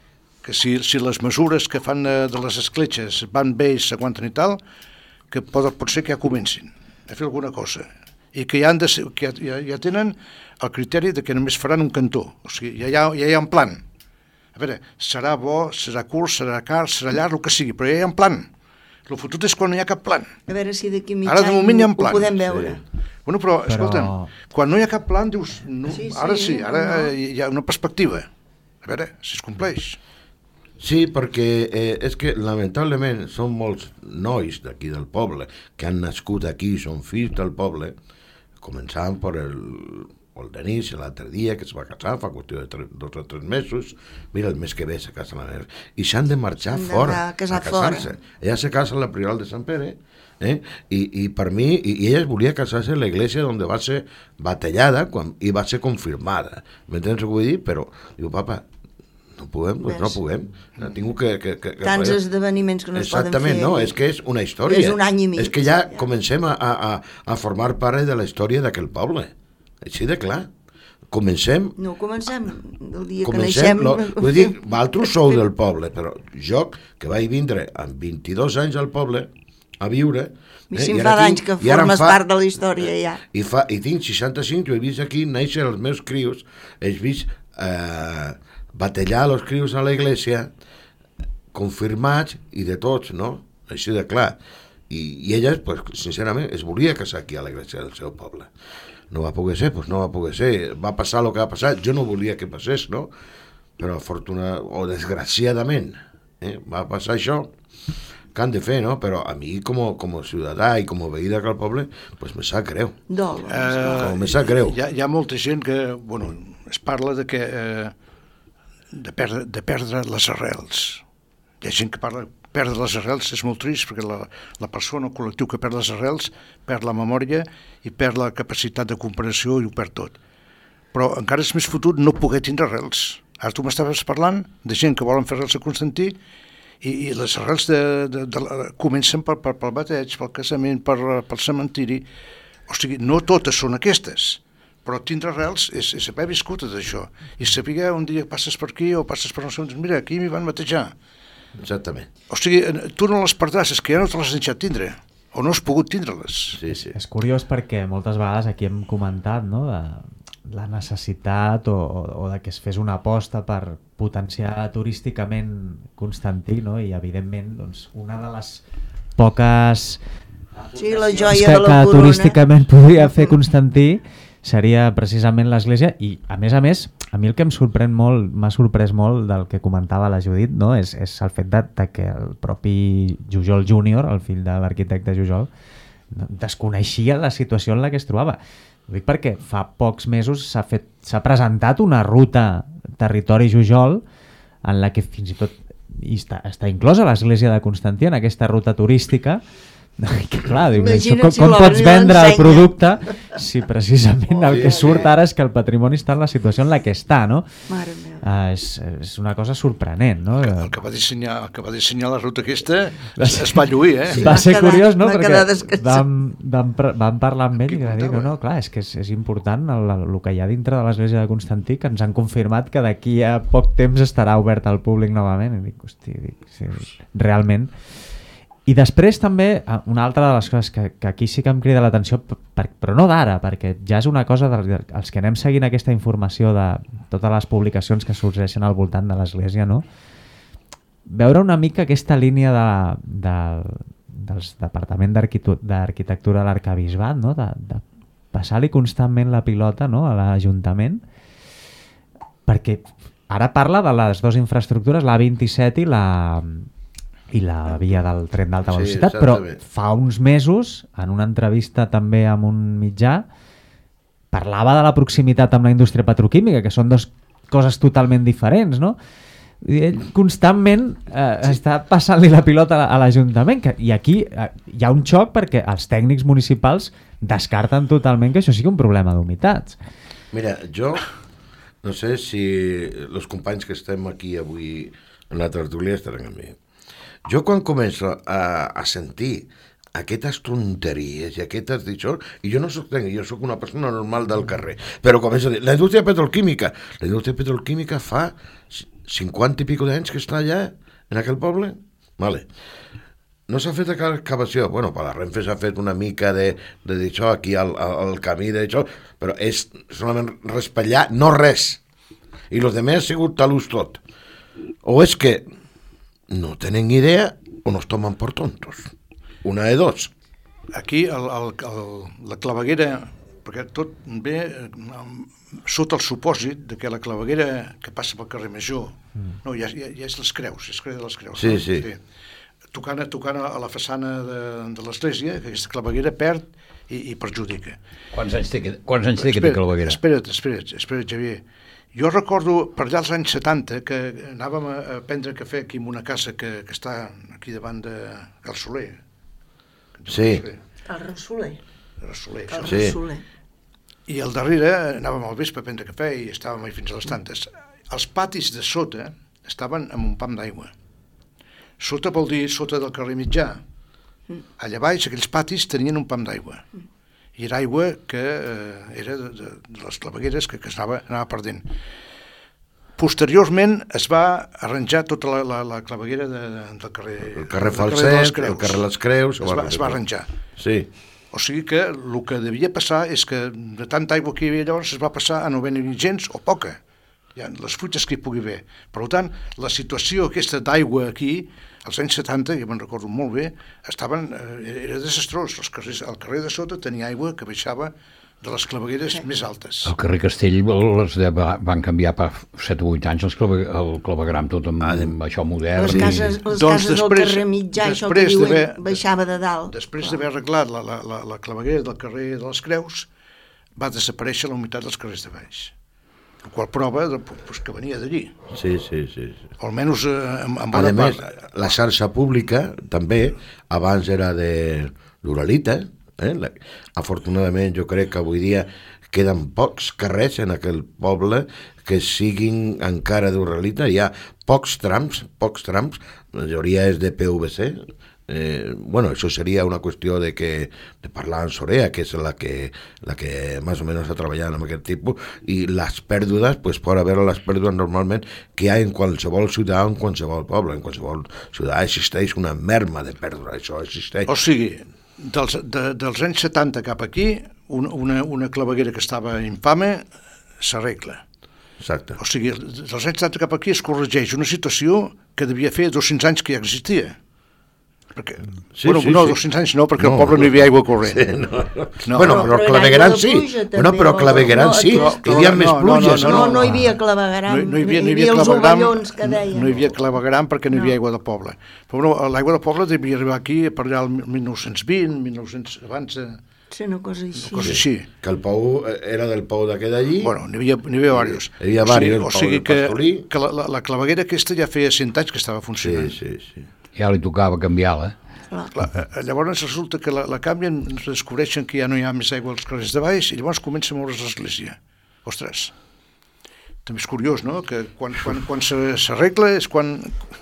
que si, si les mesures que fan de, de les escletxes van bé i s'aguanten i tal, que pot, pot ser que ja comencin a fer alguna cosa i que ja, han de ser, que ja, ja tenen el criteri de que només faran un cantó, o sigui, ja hi ha, ja hi ha un plan. A veure, serà bo, serà curt, serà car, serà llarg, el que sigui, però ja hi ha un plan. El fotut és quan no hi ha cap plan. A veure si d'aquí mig Ara, de moment, hi ha un any ho plan. podem veure. Sí. Bueno, però, Però- escolta'm, quan no hi ha cap plan, dius, no, Sí, sí, ara sí, ara no. hi ha una perspectiva. A veure, si es compleix. Sí, perquè eh, és que lamentablement són molts nois d'aquí del poble que han nascut aquí, són fills del poble, començant per el, el Denis l'altre dia que es va casar, fa qüestió de tres, dos o tres mesos, mira, el mes que ve se casa la meva, i s'han de marxar S'han fora, d'anar a casar casar-se. Ella se casa a la Prioral de Sant Pere, eh? I, i per mi, i, i ella volia casar-se en l'església on va ser batallada quan, i va ser confirmada. M'entens el que vull dir? Però, diu, papa, no podem, doncs no puguem. No, tinc que, que, que, que Tants pagar. esdeveniments que no es poden fer. Exactament, no, és que és una història. És un any i mig. És que ja, Ja. comencem a, a, a formar part de la història d'aquell poble. Així de clar. Comencem... No comencem el dia comencem que lo, naixem. vull dir, vosaltres sou del poble, però jo, que vaig vindre amb vint-i-dos anys al poble a viure... I si em i ara fa tinc- d'anys que i ara em formes fa- part de la història, ja. I, fa, i tinc seixanta-cinc, jo he vist aquí néixer els meus crios, he vist eh, batallar els crios a l'església, confirmats i de tots, no? Així de clar. I, i ella, pues, sincerament, es volia casar aquí a l'església del seu poble. No va poder ser, doncs no va poder ser. Va passar el que va passar, jo no volia que passés, no? Però afortunadament, o desgraciadament, eh, va passar això, que han de fer, no? Però a mi, com, com a ciutadà i com a veí d'aquell poble, pues me sap greu. Dol. Eh, Com me sap greu. Hi ha, hi ha molta gent que, bueno, es parla de que eh, de, perdre, de perdre les arrels. Hi ha gent que parla perdre les arrels és molt trist perquè la, la persona, el col·lectiu que perd les arrels perd la memòria i perd la capacitat de comprensió i ho perd tot. Però encara és més fotut no poder tindre arrels. Ara tu m'estaves parlant de gent que volen fer arrels a Constantí i, i les arrels de, de, de, de, comencen per, per, pel bateig, pel casament, per, pel cementiri. O sigui, no totes són aquestes, però tindre arrels és, és haver viscut tot això. I saber un dia passes per aquí o passes per no sé on, mira, aquí m'hi van batejar. Exactament. O sigui, tu no les perdràs, és que ja no te les has deixat tindre, o no has pogut tindre-les. Sí, sí. És curiós perquè moltes vegades aquí hem comentat, no?, de la necessitat o, o, o de que es fes una aposta per potenciar turísticament Constantí, no? I evidentment doncs, una de les poques Sí, la joia que, de la que corona. turísticament podria fer Constantí seria precisament l'església i a més a més, a mi el que em sorprèn molt, m'ha sorprès molt del que comentava la Judit, no? és, és el fet de, de que el propi Jujol júnior, el fill de l'arquitecte Jujol, desconeixia la situació en la que es trobava. Ho dic perquè fa pocs mesos s'ha fet s'ha presentat una ruta territori Jujol en la que fins i tot i està, està inclosa l'església de Constantí en aquesta ruta turística. Que clar, dius, això, com, si com l'obren pots i vendre el l'ensenyen. producte si precisament el que surt ara és que el patrimoni està en la situació en la que està, no? Mare meva. Uh, és, és una cosa sorprenent, no? El que va dissenyar, el que va dissenyar la ruta aquesta es, es va lluir, eh? Va va ser quedar- curiós, no? va quedar Perquè descansat. vam, vam, par- vam parlar amb ell i Qui va dir, no, contava? no, clar, és que és, és important el, el que hi ha dintre de l'església de Constantí, que ens han confirmat que d'aquí a poc temps estarà obert al públic novament. I dic, hosti, dic, sí, realment... I després també, eh, una altra de les coses que, que aquí sí que em crida l'atenció, per, però no d'ara, perquè ja és una cosa dels que anem seguint aquesta informació de totes les publicacions que sorgeixen al voltant de l'església, no? Veure una mica aquesta línia de, de, dels Departament d'Arquitu- d'Arquitectura de l'Arcabisbat, no? de, de passar-li constantment la pilota, no?, a l'Ajuntament, perquè ara parla de les dues infraestructures, la vint-i-set i la... i la via del tren d'alta Sí, velocitat, però exactament. fa uns mesos, en una entrevista també amb un mitjà, parlava de la proximitat amb la indústria petroquímica, que són dues coses totalment diferents, no? I ell constantment eh, està passant-li la pilota a l'Ajuntament, que, i aquí eh, hi ha un xoc perquè els tècnics municipals descarten totalment que això sigui un problema d'humitats. Mira, jo no sé si els companys que estem aquí avui en la tertúlia estaran amb mi. Jo quan començo a, a sentir aquestes tonteries i aquestes d'això, i jo no soc tècnic, jo soc una persona normal del carrer, però començo a dir, la indústria petroquímica, la indústria petroquímica fa cinquanta i pico d'anys que està allà, en aquell poble? Vale. No s'ha fet excavació, bueno, per la Renfe s'ha fet una mica de, de d'això, aquí al, al camí d'això, però és solament raspallar, no res. I els altres ha sigut talús tot. O és que no tenen idea o nos toman por tontos. Una de dos. Aquí el, el, el, la claveguera, perquè tot ve sota el supòsit de que la claveguera que passa pel carrer Major, mm. no, ja, ja, ja és les Creus, és carrer de les Creus. Sí, no? sí. sí. Tocant, tocant a la façana de, de l'església, que aquesta claveguera perd i, i perjudica. Quants anys té, quants anys té aquesta claveguera? Espera't, espera't, espera't, Xavier. Jo recordo per allà als anys setanta que anàvem a, a prendre cafè aquí en una casa que, que està aquí davant de Cal Soler. Sí. El Ressoler. El Ressoler. El sí. Ressoler. I al darrere anàvem al vespre a prendre cafè i estàvem ahí fins a les tantes. Els patis de sota estaven amb un pam d'aigua. Sota vol dir sota del carrer mitjà. Allà baix aquells patis tenien un pam d'aigua. I era aigua que eh, era de, de, de les clavegueres que, que es anava, anava perdent. Posteriorment es va arranjar tota la, la, la claveguera de, de, del carrer... El carrer Falset, el carrer Les Creus... Es va, es va arranjar. Sí. O sigui que el que devia passar és que de tanta aigua que hi havia llavors es va passar a no haver ni gens o poca. Ja, les fruites que hi pugui haver. Per tant, la situació aquesta d'aigua aquí, als anys setanta, jo me'n recordo molt bé, estaven, eh, era desastrós. Els carrers, el carrer de sota tenia aigua que baixava de les clavegueres més altes. El carrer Castell les de, van canviar per set o vuit anys el, clave, el clavegram tot amb, ah, amb això modern. Les cases, les doncs cases després, del carrer mitjà, això que diuen, baixava de dalt. Després d'haver arreglat la, la, la, la claveguera del carrer de les Creus, va desaparèixer la humitat dels carrers de baix. El qual prova de, pues, que venia d'allí. Sí, sí, sí. sí. O almenys eh, en, en bona a més, part. La xarxa pública també, abans era de l'Uralita, eh? La, afortunadament jo crec que avui dia queden pocs carrers en aquell poble que siguin encara d'Uralita, hi ha pocs trams, pocs trams, la majoria és de P V C. Eh, bueno, això seria una qüestió de que de parlar amb Sorea, que és la que la que més o menys ha treballat amb aquest tipus, i les pèrdues, pues pot haver les pèrdues normalment que hi ha en qualsevol ciutat, en qualsevol poble, en qualsevol ciutat existeix una merma de pèrdua, això existeix. O sigui, dels, de, dels anys setanta cap aquí, una, una, una claveguera que estava infame s'arregla. Exacte. O sigui, dels anys setanta cap aquí es corregeix una situació que devia fer dos-cents anys que ja existia. Perquè, sí, bueno, sí, no, sí. dos-cents anys no, perquè no, al poble no hi havia aigua corrent. Sí, no, no. No. Bueno, però, però clavegueran sí. Bueno, però clavegueran sí. No, Hi havia més pluges. No, no, no hi havia clavegueram. No, no hi havia, no hi havia els ovellons que deien. No hi havia claveguram perquè no hi havia aigua del poble. Però bueno, l'aigua del poble devia arribar aquí per allà al mil nou-cents vint, mil nou-cents abans de... Sí, una cosa així. Una cosa així. Que el pou era del pou d'aquest allí. Bueno, n'hi havia, n'hi havia diversos. Hi havia diversos. O sigui, o sigui que, que la, la, la claveguera aquesta ja feia cent anys que estava funcionant. Sí, sí, sí. Ja li tocava canviar-la. Clar, llavors resulta que la, la canvien, ens descobreixen que ja no hi ha més aigua als carrers de baix i llavors comença a moure's l'església. Ostres, també és curiós, no?, que quan, quan, quan s'arregla és quan...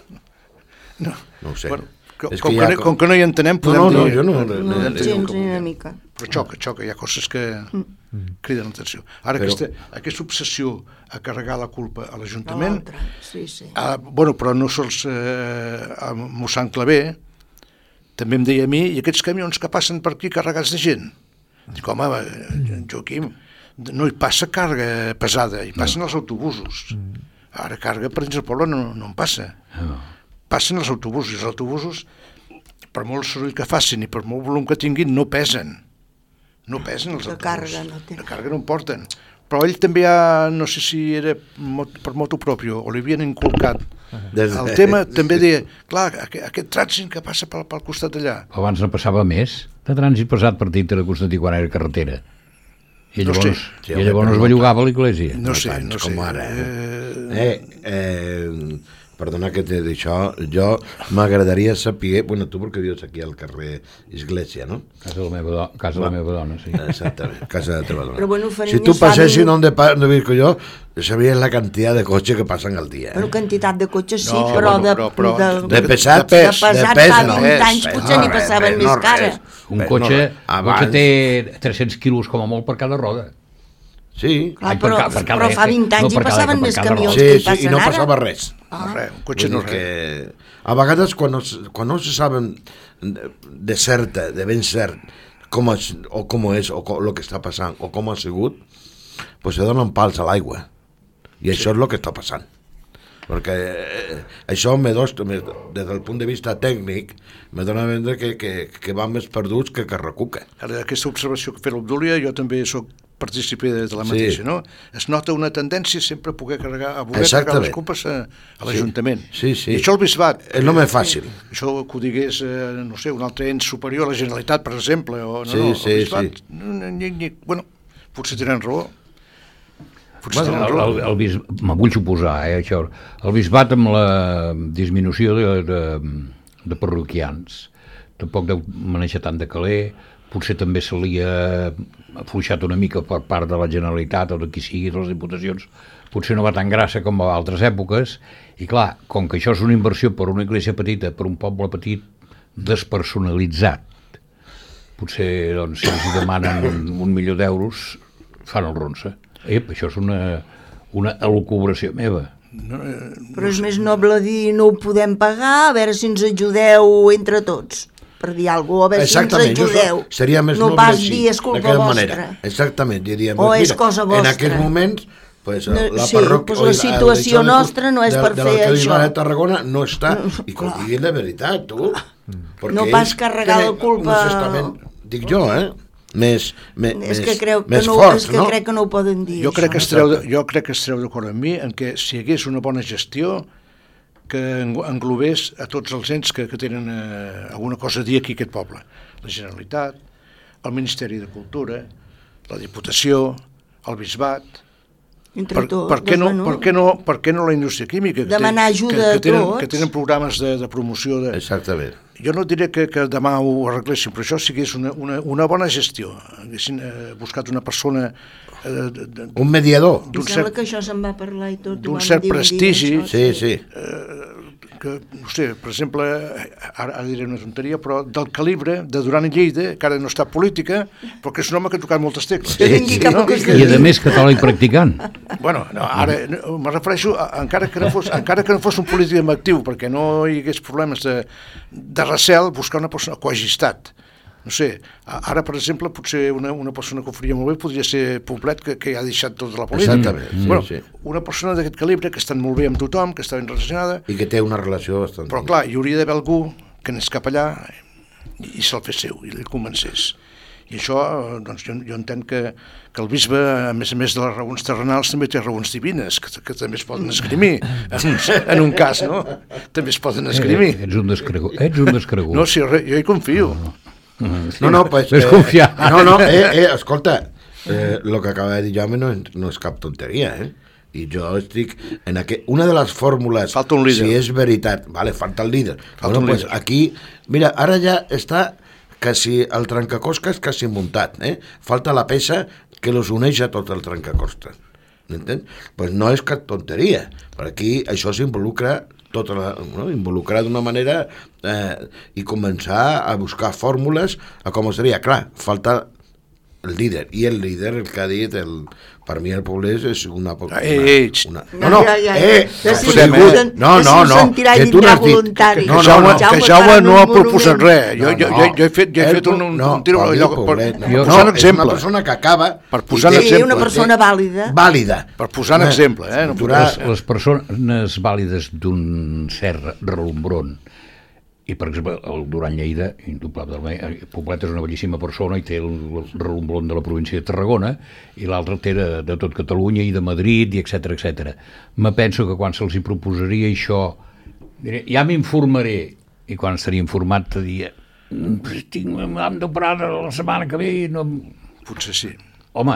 No, no ho sé. Bueno, com, és com, que que ja... no, com que no hi entenem, podem no, no, dir... Jo no, no, no, no gens ni una mica. Però xoca, xoca, hi ha coses que mm. criden l'atenció. Ara, però... aquesta, aquesta obsessió a carregar la culpa a l'Ajuntament... Sí, sí. Ah, bueno, però no sols eh, a mossant Claver, també em deia a mi, i aquests camions que passen per aquí carregats de gent? Dic, home, Joaquim, no hi passa càrrega pesada, hi passen no. els autobusos. Ara càrrega per dins del poble no, no en passa. No. Passen els autobusos, i els autobusos, per molt soroll que facin i per molt volum que tinguin, no pesen. No pesen els la autobusos. Càrrega no la càrrega no en porten. Però ell també ha, no sé si era per motu propio o li havien inculcat Des... el tema, també deia, clar, aquest, aquest trànsit que passa pel, pel costat d'allà. Abans no passava més de trànsit passat per dintre de costat i quan era carretera. I llavors, no sé. I llavors no es bellugava l'església. No sé, no sé. Com ara. Eh, eh, eh, perdona que t'he dit això, jo m'agradaria saber, bueno, tu perquè vius aquí al carrer Església, no? Casa de la meva, do, casa de la meva dona, sí. Exactament, casa de la teva dona. Però bueno, si tu passessis on de, de visco jo, sabies la quantitat de cotxes que passen al dia. Eh? Però quantitat de cotxes sí, no, però, bueno, de, però, però de, de, de pesat, de pesat, de pesat, fa vint anys potser no, n'hi passaven no, més cara. Un cotxe, no, un cotxe té tres-cents quilos com a molt per cada roda. Sí. Clar, però, Ai, per ca, per però fa vint anys no, hi passaven més camions sí, que hi sí, i no ara. passava res. Ah. No, res, un cotxe no res. Que, a vegades, quan no, quan no se saben de certa, de ben cert, com és, o com és, o el que està passant, o com ha sigut, pues se donen pals a l'aigua. I sí. Això és el que està passant. Perquè eh, això me dos, me, des del punt de vista tècnic me dona a vendre que, que, que van més perduts que que recuca. Ara, aquesta observació que fa l'Obdúlia, jo també soc participé de la mateixa, sí. No? Es nota una tendència sempre a poder carregar, a voler carregar les culpes a, a l'Ajuntament. Sí, sí. I això el Bisbat. És no més fàcil. Això que ho digués, eh, no sé, un altre ens superior a la Generalitat, per exemple, o no, sí, no, sí, el Bisbat, sí. No, ni, ni, bueno, potser tenen raó. Bueno, el, el, el bis... me vull suposar, eh, això. El Bisbat amb la disminució de, de, de parroquians, tampoc deu manejar tant de caler, potser també se li ha afluixat una mica per part de la Generalitat o de qui sigui, de les diputacions, potser no va tan grassa com a altres èpoques, i clar, com que això és una inversió per una església petita, per un poble petit, despersonalitzat, potser, doncs, si els demanen un milió d'euros, fan el ronsa. Ep, això és una, una elucubració meva. No, eh, Però és no més noble dir no ho podem pagar, a veure si ens ajudeu entre tots, per dir alguna cosa, a veure exactament, si ens ajudeu. Seria més no noble pas així, dir és culpa vostra. Manera. Exactament, diríem, o pues, és mira, cosa vostra. En aquests moments, pues, no, la sí, parròquia... Pues la situació de, nostra no és de, per de fer això. De Tarragona no està, no, i que ho diguin de veritat, tu. No pas carregar la culpa... Dic jo, eh? Més, més, és que, creu que més no, fort, és que no? crec que no ho poden dir. Jo crec que es treu, jo crec que es treu d'acord amb mi en què si hi hagués una bona gestió que englobés a tots els ens que, que tenen eh, alguna cosa a dir aquí a aquest poble. La Generalitat, el Ministeri de Cultura, la Diputació, el Bisbat... Entre per, tots, per, què no, bueno. per, què no, per què no la indústria química? Que demanar té, ajuda que, que tenen, a tots. Que tenen programes de, de promoció. De... Exactament. Jo no diré que, que demà ho arreglessin, però això sigués una, una, una bona gestió. Haguessin eh, buscat una persona... Eh, de, de, un mediador. Em sembla cert, que això se'n va parlar i tot. D'un cert prestigi. Dia, sí, sí. Eh, que, no sé, per exemple, ara, ara diré una tonteria, però del calibre de Duran i Lleida, que ara no està política, però que és un home que ha tocat moltes tecles. Sí, sí, no? I a més catòlic practicant. Bueno, no, ara me refereixo, a, encara, que no fos, encara que no fos un polític actiu, perquè no hi hagués problemes de, de recel, buscar una persona coagistat. No sé, ara, per exemple, potser una, una persona que ho faria molt bé podria ser Poblet, que, que ja ha deixat tota la política. Exactament. Sí, bueno, sí. Una persona d'aquest calibre, que està molt bé amb tothom, que està ben relacionada... I que té una relació bastant... Però, clar, hi hauria d'haver algú que anés cap allà i, i se'l fes seu, i li convencés. I això, doncs, jo, jo entenc que, que el bisbe, a més a més de les raons terrenals, també té raons divines, que, que també es poden esgrimir, en un, en un cas, no? També es poden esgrimir. Eh, ets un descregut. Ets un descregut. No, sí, jo hi confio. No, no. No, no, pues... Eh, no, no, eh, eh, escolta, eh, lo que acaba de dir Jaume no, no és cap tonteria, eh? I jo estic en aquest... Una de les fórmules, falta un líder. Si és veritat, vale, falta el líder. Falta bueno, un pues líder. Aquí, mira, ara ja està quasi el trencacosques quasi muntat, eh? Falta la peça que los uneix a tot el trencacosques. M'entens? Pues no és cap tonteria, per aquí això s'involucra tota la, no? Involucrar d'una manera eh, i començar a buscar fórmules a com seria. Clar, falta el líder, i el líder, el que ha dit, el, per mi el Poblés és una... una, eh, una no, no, ja, ja, ja. eh, ja si sigut, sen, no, no, no, que tu n'has dit. Que, no, Jaume, no, que Jaume no ha proposat res. Jo, no, jo, no. jo, jo he fet, jo he fet un, un, no, un tiro allò, per, per, no, per posar un exemple. És una persona que acaba... Per posar un sí, exemple. una persona vàlida. Vàlida. Per posar un exemple. Eh? No les, les persones vàlides d'un cert relumbron, i per exemple el Duran Lleida, indubtablement, Poblet és una bellíssima persona i té el relumbron de la província de Tarragona, i l'altre té de, de tot Catalunya i de Madrid, i etcètera etcètera. Me penso que quan se'ls hi proposaria això, diré, ja m'informaré, i quan estaria informat te diria, m'han d'operar la setmana que ve i no... Potser sí. Home,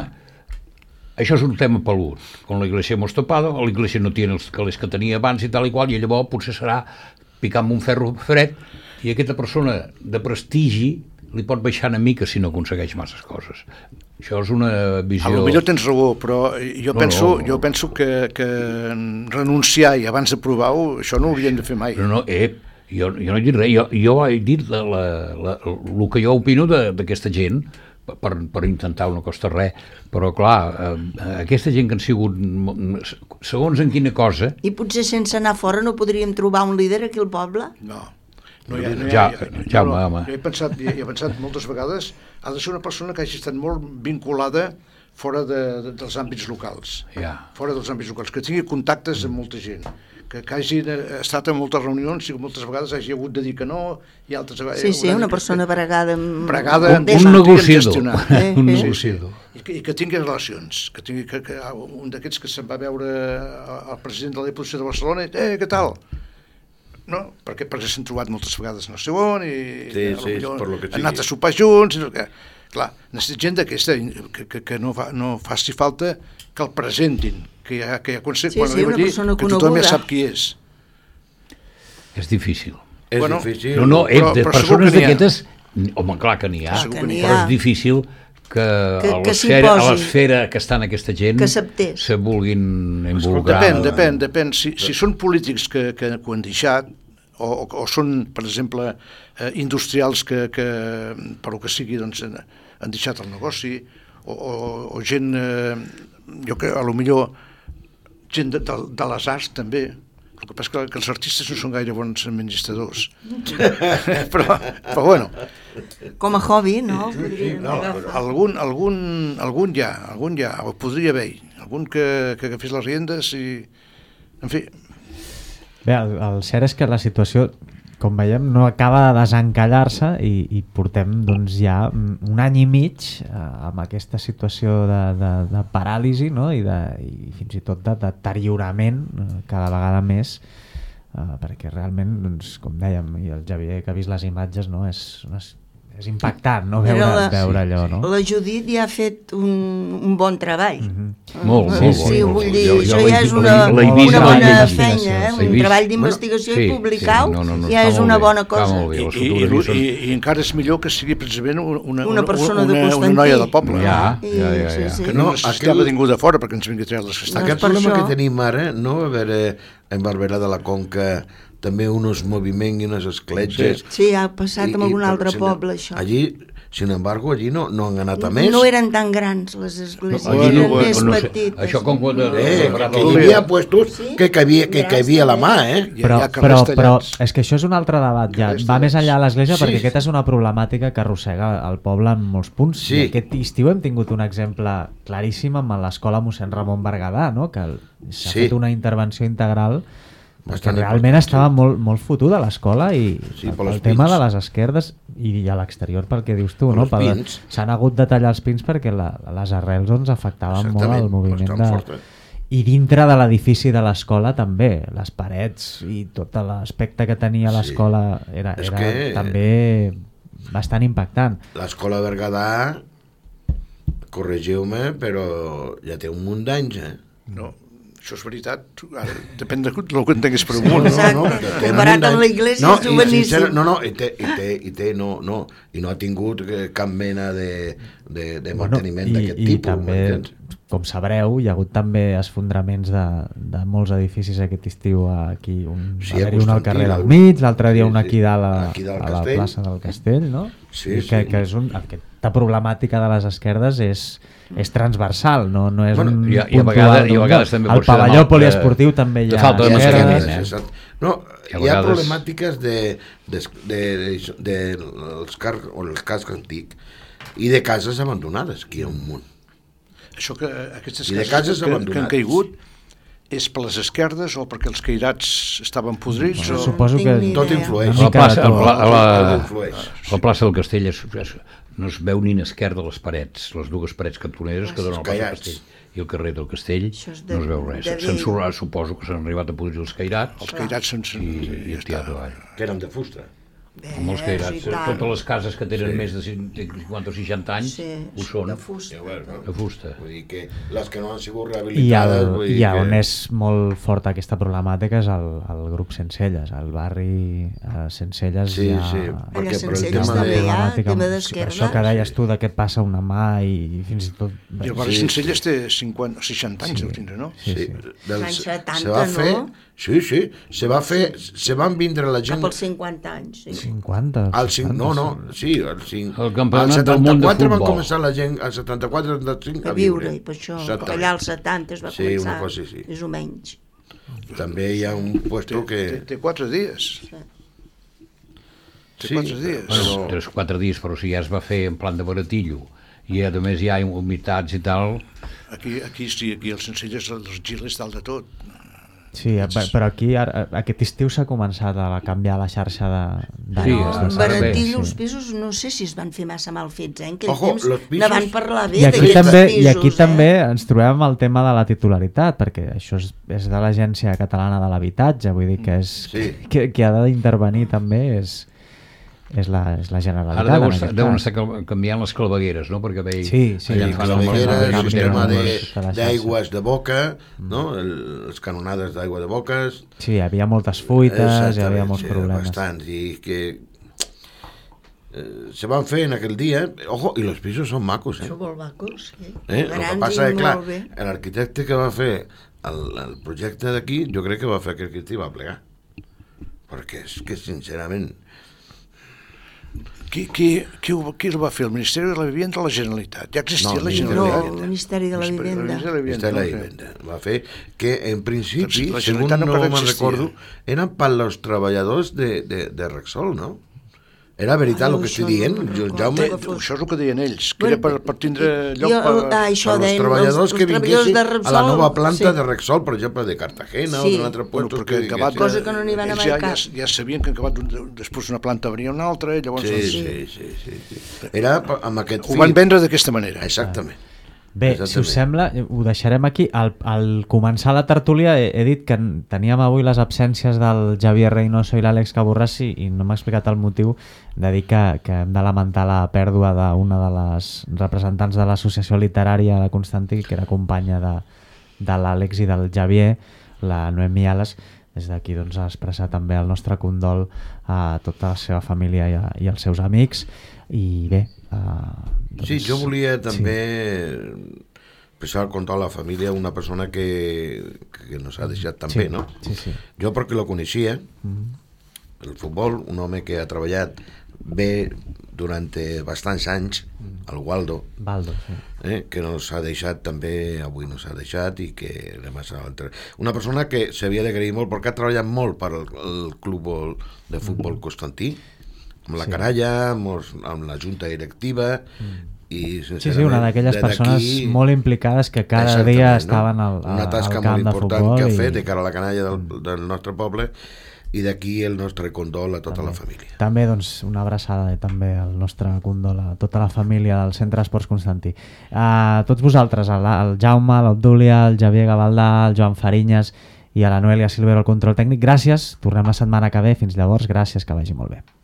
això és un tema pelut. Con la iglesia hemos topado, la iglesia no tiene els calés que tenia abans i tal i qual, i llavors potser serà picar amb un ferro fred, i aquesta persona de prestigi li pot baixar una mica si no aconsegueix masses coses. Això és una visió... A lo millor tens raó, però jo no, penso, no, no. jo penso que, que renunciar i abans d'aprovar-ho, això no ho havíem de fer mai. Però no, eh, jo, jo no he dit res, jo, jo he dit la, la, la, el que jo opino d'aquesta gent, per, per intentar no costa res, però clar, eh, aquesta gent que han sigut, segons en quina cosa... I potser sense anar fora no podríem trobar un líder aquí al poble? No. No hi ha, no hi ha, ja, ja, ja, no, home. Jo he pensat, he, he pensat moltes vegades, ha de ser una persona que hagi estat molt vinculada fora de, de, dels àmbits locals. Ja. Fora dels àmbits locals, que tingui contactes amb molta gent. Que, que hagi estat en moltes reunions i moltes vegades hagi hagut de dir que no i altres vegades... Sí, sí, una persona bregada amb... Bregada un, un negociador. Eh, un negociador. I que, I que tingui relacions. Que tingui que, que un d'aquests que se'n va veure el president de la Diputació de Barcelona i eh, què tal? No? Perquè, perquè s'han trobat moltes vegades no sé on i sí, sí, per lo que han anat a sopar junts. I, que, clar, necessita gent d'aquesta que, que, que no, fa, no faci falta que el presentin, que ja, que ja quan, sí, quan sí, arriba allí, que tothom ja sap qui és. És difícil. És bueno, difícil. No, no, però, de però persones d'aquestes, home, clar que n'hi ha, que n'hi però ha. és difícil que, que, a que l'esfera a l'esfera que està en aquesta gent se vulguin involucrar. Depèn, depèn, depèn. Si, si són polítics que, que, que ho han deixat, o, o, o són, per exemple, eh, industrials que, que per lo que sigui doncs, han deixat el negoci, o, o, o gent, eh, jo que a lo millor gent de, de, de les arts també. El que passa és que els artistes no són gaire bons administradors. però, però bueno. Com a hobby, no? no algun, algun, algun hi ha, algun hi ha, o podria haver algun que, que agafés les riendes i... En fi... Bé, el, el cert és que la situació, com veiem, no acaba de desencallar-se i, i portem doncs, ja un any i mig eh, amb aquesta situació de, de, de paràlisi, no? I, de, i fins i tot de deteriorament eh, cada vegada més, eh, perquè realment, doncs, com dèiem, i el Xavier que ha vist les imatges, no? és, és, és impactant no? veure, la, veure allò. No? La Judit ja ha fet un, un bon treball. Mm-hmm. Molt, sí, molt, sí, molt, vull molt. dir, Jo, això jo ja és una, una una bona feina, eh? Un vist. treball d'investigació Bueno, i sí, publicar-ho sí, no, no, no, ja és una bé, bona cosa. bé, I, i, i, i, I encara és millor que sigui precisament una, una, una persona una, de una, Constantí. una noia del poble. Ja, I, ja, ja, ja. Sí, sí. Que no, No, necessitava aquell- ningú de fora perquè ens vingui a treure les castanyes. Aquest per problema això. que tenim ara, no va haver en Barberà de la Conca també uns moviments i unes escletxes. Sí, ha passat amb I- i, algun altre sin- poble, això. Allí, sin embargo, allí no, no han anat a més. No eren tan grans les esglésies, Allí eren no, més no sé, petites. això com quan... Eh, que hi havia puestos que cabia, que cabia a la mà, eh? Hi ha- Però, hi ha però, carrers però tallats. és que això és un altre debat, ja. Carrers Va més tallats. enllà a l'església Sí. perquè aquesta és una problemàtica que arrossega el poble en molts punts. Sí. I aquest estiu hem tingut un exemple claríssim amb l'escola mossèn Ramon Berguedà, no? Que s'ha Sí. fet una intervenció integral perquè Bastant realment important, estava molt, molt fotuda l'escola i Sí, el, per les el tema pins. de les esquerdes i a l'exterior pel que dius tu, Per no? les Pel- pins. s'han hagut de tallar els pins perquè la, les arrels doncs, afectaven molt Exactament, el moviment bastant de... forta. I dintre de l'edifici de l'escola també, les parets i tot l'aspecte que tenia Sí. l'escola era, És era que- també bastant impactant. L'escola Berguedà, corregiu-me, però ja té un munt d'anys, eh? No, això és veritat. Ara, depèn de del que entenguis per un munt. Exacte. no, no, té un Comparat munt amb d'anys. la iglesia no, és i joveníssim. sincera- No, no, i té, i té, i té no, no, i no ha tingut eh, cap mena de, de, de manteniment i, d'aquest i tipus. també, m'entens? com sabreu, hi ha hagut també esfondraments de, de molts edificis aquest estiu aquí, un, Sí, va a haver-hi un al Constantí, carrer del al- mig, l'altre dia sí, un sí. aquí dalt a, Aquí dalt a la Castell. plaça del Castell, no? Sí, I que, sí. que és un, aquesta problemàtica de les esquerdes és, és transversal, no, no és Bueno, un i a- i a puntual vegades- i a d'un vegades lloc. també Al pot ser de pavelló mal- poliesportiu també hi de ha falta de esquerdes. manteniment, eh? Exacte. No, I a hi ha vegades- problemàtiques de, de, de, de, de, els car, o els cascs antics i de cases abandonades, que hi ha un munt. Això que aquestes I de cases, cases que, que han abandonades. caigut és per les esquerdes o perquè els cairats estaven podrits? No, o... Suposo tinc que ni Tot idea. influeix. Una A la mica de plaça, a tot. la, a la, Tot influeix. a la plaça del Castell és, és, no es veu ni en esquerda les parets, les dues parets cantoneres que donen al plaça del cairats. Castell i el carrer del Castell Això és de- no es veu res. de Se'n vell. surt- suposo que s'han arribat a podrir els cairats Els cairats són... i, i ja el tirat està. avall. Que eren de fusta. Amb els cairats. i tant. Totes les cases que tenen més de cinquanta o seixanta anys Sí, ho són, de fusta. de fusta. Vull dir que les que no han sigut I, rehabilitades... el, vull dir i a que... on és molt forta aquesta problemàtica és el, el grup Sencelles, el barri eh, Sencelles Sí, hi ha, sí, Allà perquè per el Sencelles tema també de... hi ha, problemàtica tema amb- d'esquerdes. això que deies tu de què passa una mà i, i fins i tot... I el barri Sí. Sencelles té cinquanta o seixanta anys, deu tindre, no? Sí, Sí, sí. del, L'any setanta, se va fer, no? Sí, sí, se va fer, se van vindre la gent... Cap als cinquanta anys. Sí. cinquanta, el cinc, no, no, sí, el cinc, el campionat del món de futbol. Van començar la gent, al setanta-quatre setanta-cinc a viure, i per això allà als setanta es va sí, començar, cosa, sí. més o menys. També hi ha un puesto que... Té, té quatre dies. Sí. Té sí, quatre dies. Però... Tres, quatre dies, però si ja es va fer en plan de baratillo i a més hi ha humitats i tal... Aquí, aquí sí, aquí els Sencelles, els giles dalt de tot. Sí, però aquí aquest estiu s'ha començat a canviar la xarxa de... de sí, no, baratillo, els pisos no sé si es van fer massa mal fets, eh? En aquell Ojo, temps ne van parlar bé I aquí també, pisos, I aquí eh? també ens trobem amb el tema de la titularitat, perquè això és, és de l'Agència Catalana de l'Habitatge, vull dir que és sí. que, que ha d'intervenir també és... és la, és la Generalitat. Ara deuen, estar, deuen estar canviant les clavegueres, no? Perquè veig... Sí, sí. sí clavegueres, el sistema d'aigües de boca, no? El, les canonades d'aigua de boques... Sí, hi havia moltes fuites, hi havia molts sí, problemes. Bastants, i que... Eh, se van fer en aquell dia, ojo, i els pisos són macos, eh? Són molt macos, sí. Eh? El que passa és, clar, l'arquitecte que va fer el, el projecte d'aquí, jo crec que va fer que aquest va plegar. Perquè és que, sincerament... Qui, qui, qui, qui el va fer? El Ministeri de la Vivienda o la Generalitat? Ja existia no, la Generalitat. No, el Ministeri de la Vivienda. El Ministeri de la Vivienda. Va fer que, en principi, segons no, no me'n recordo, eren per als treballadors de, de, de Rexol, no? Era veritat el que estic dient, Jaume? Això és el que deien ells, que era per, per tindre lloc jo, per, per els treballadors que vinguessin a la nova planta sí. de Rexol, per exemple, de Cartagena sí. o d'un altre punt. Bueno, perquè acabat, cosa que no n'hi van a marcar. Ja, ja, ja sabien que acabat després d'una planta venia una altra, llavors... Sí, sí, sí, sí, sí. Era amb aquest Ho van vendre d'aquesta manera. Exactament. Bé, Exactament. Si us sembla, ho deixarem aquí. Al, al començar la tertúlia he, he dit que teníem avui les absències del Javier Reynoso i l'Àlex Caborrassi i no m'ha explicat el motiu de dir que, que hem de lamentar la pèrdua d'una de les representants de l'Associació Literària de Constantí, que era companya de, de l'Àlex i del Javier, la Noemi Ales. Des d'aquí doncs, ha expressat també el nostre condol a tota la seva família i, a, i als seus amics. I bé... Uh, doncs, sí, jo volia també sí. expressar el condol a la família, una persona que, que nos ha deixat també, sí, no? Sí, sí. Jo perquè lo coneixia, mm-hmm. el futbol, un home que ha treballat bé durant bastants anys, al Waldo, Baldo, sí. eh, que nos ha deixat també, avui nos ha deixat i que anem a l'altre. Una persona que s'havia d'agrair molt perquè ha treballat molt per al, el club de futbol Constantí, amb la sí. Canalla, amb, amb la junta directiva mm. i sí, sí, una d'aquelles persones molt implicades que cada dia estaven al, al, una tasca al camp molt important que ha fet i... de cara a la canalla del, del nostre poble i d'aquí el nostre condol a tota també. La família. També doncs, una abraçada i també el nostre condol a tota la família del Centre Esports Constantí. A tots vosaltres, al Jaume, l'Obdúlia, el Javier Gavaldà, el Joan Farinyes i a la Noelia Silvero, el control tècnic, gràcies, tornem la setmana que ve, fins llavors, gràcies, que vagi molt bé.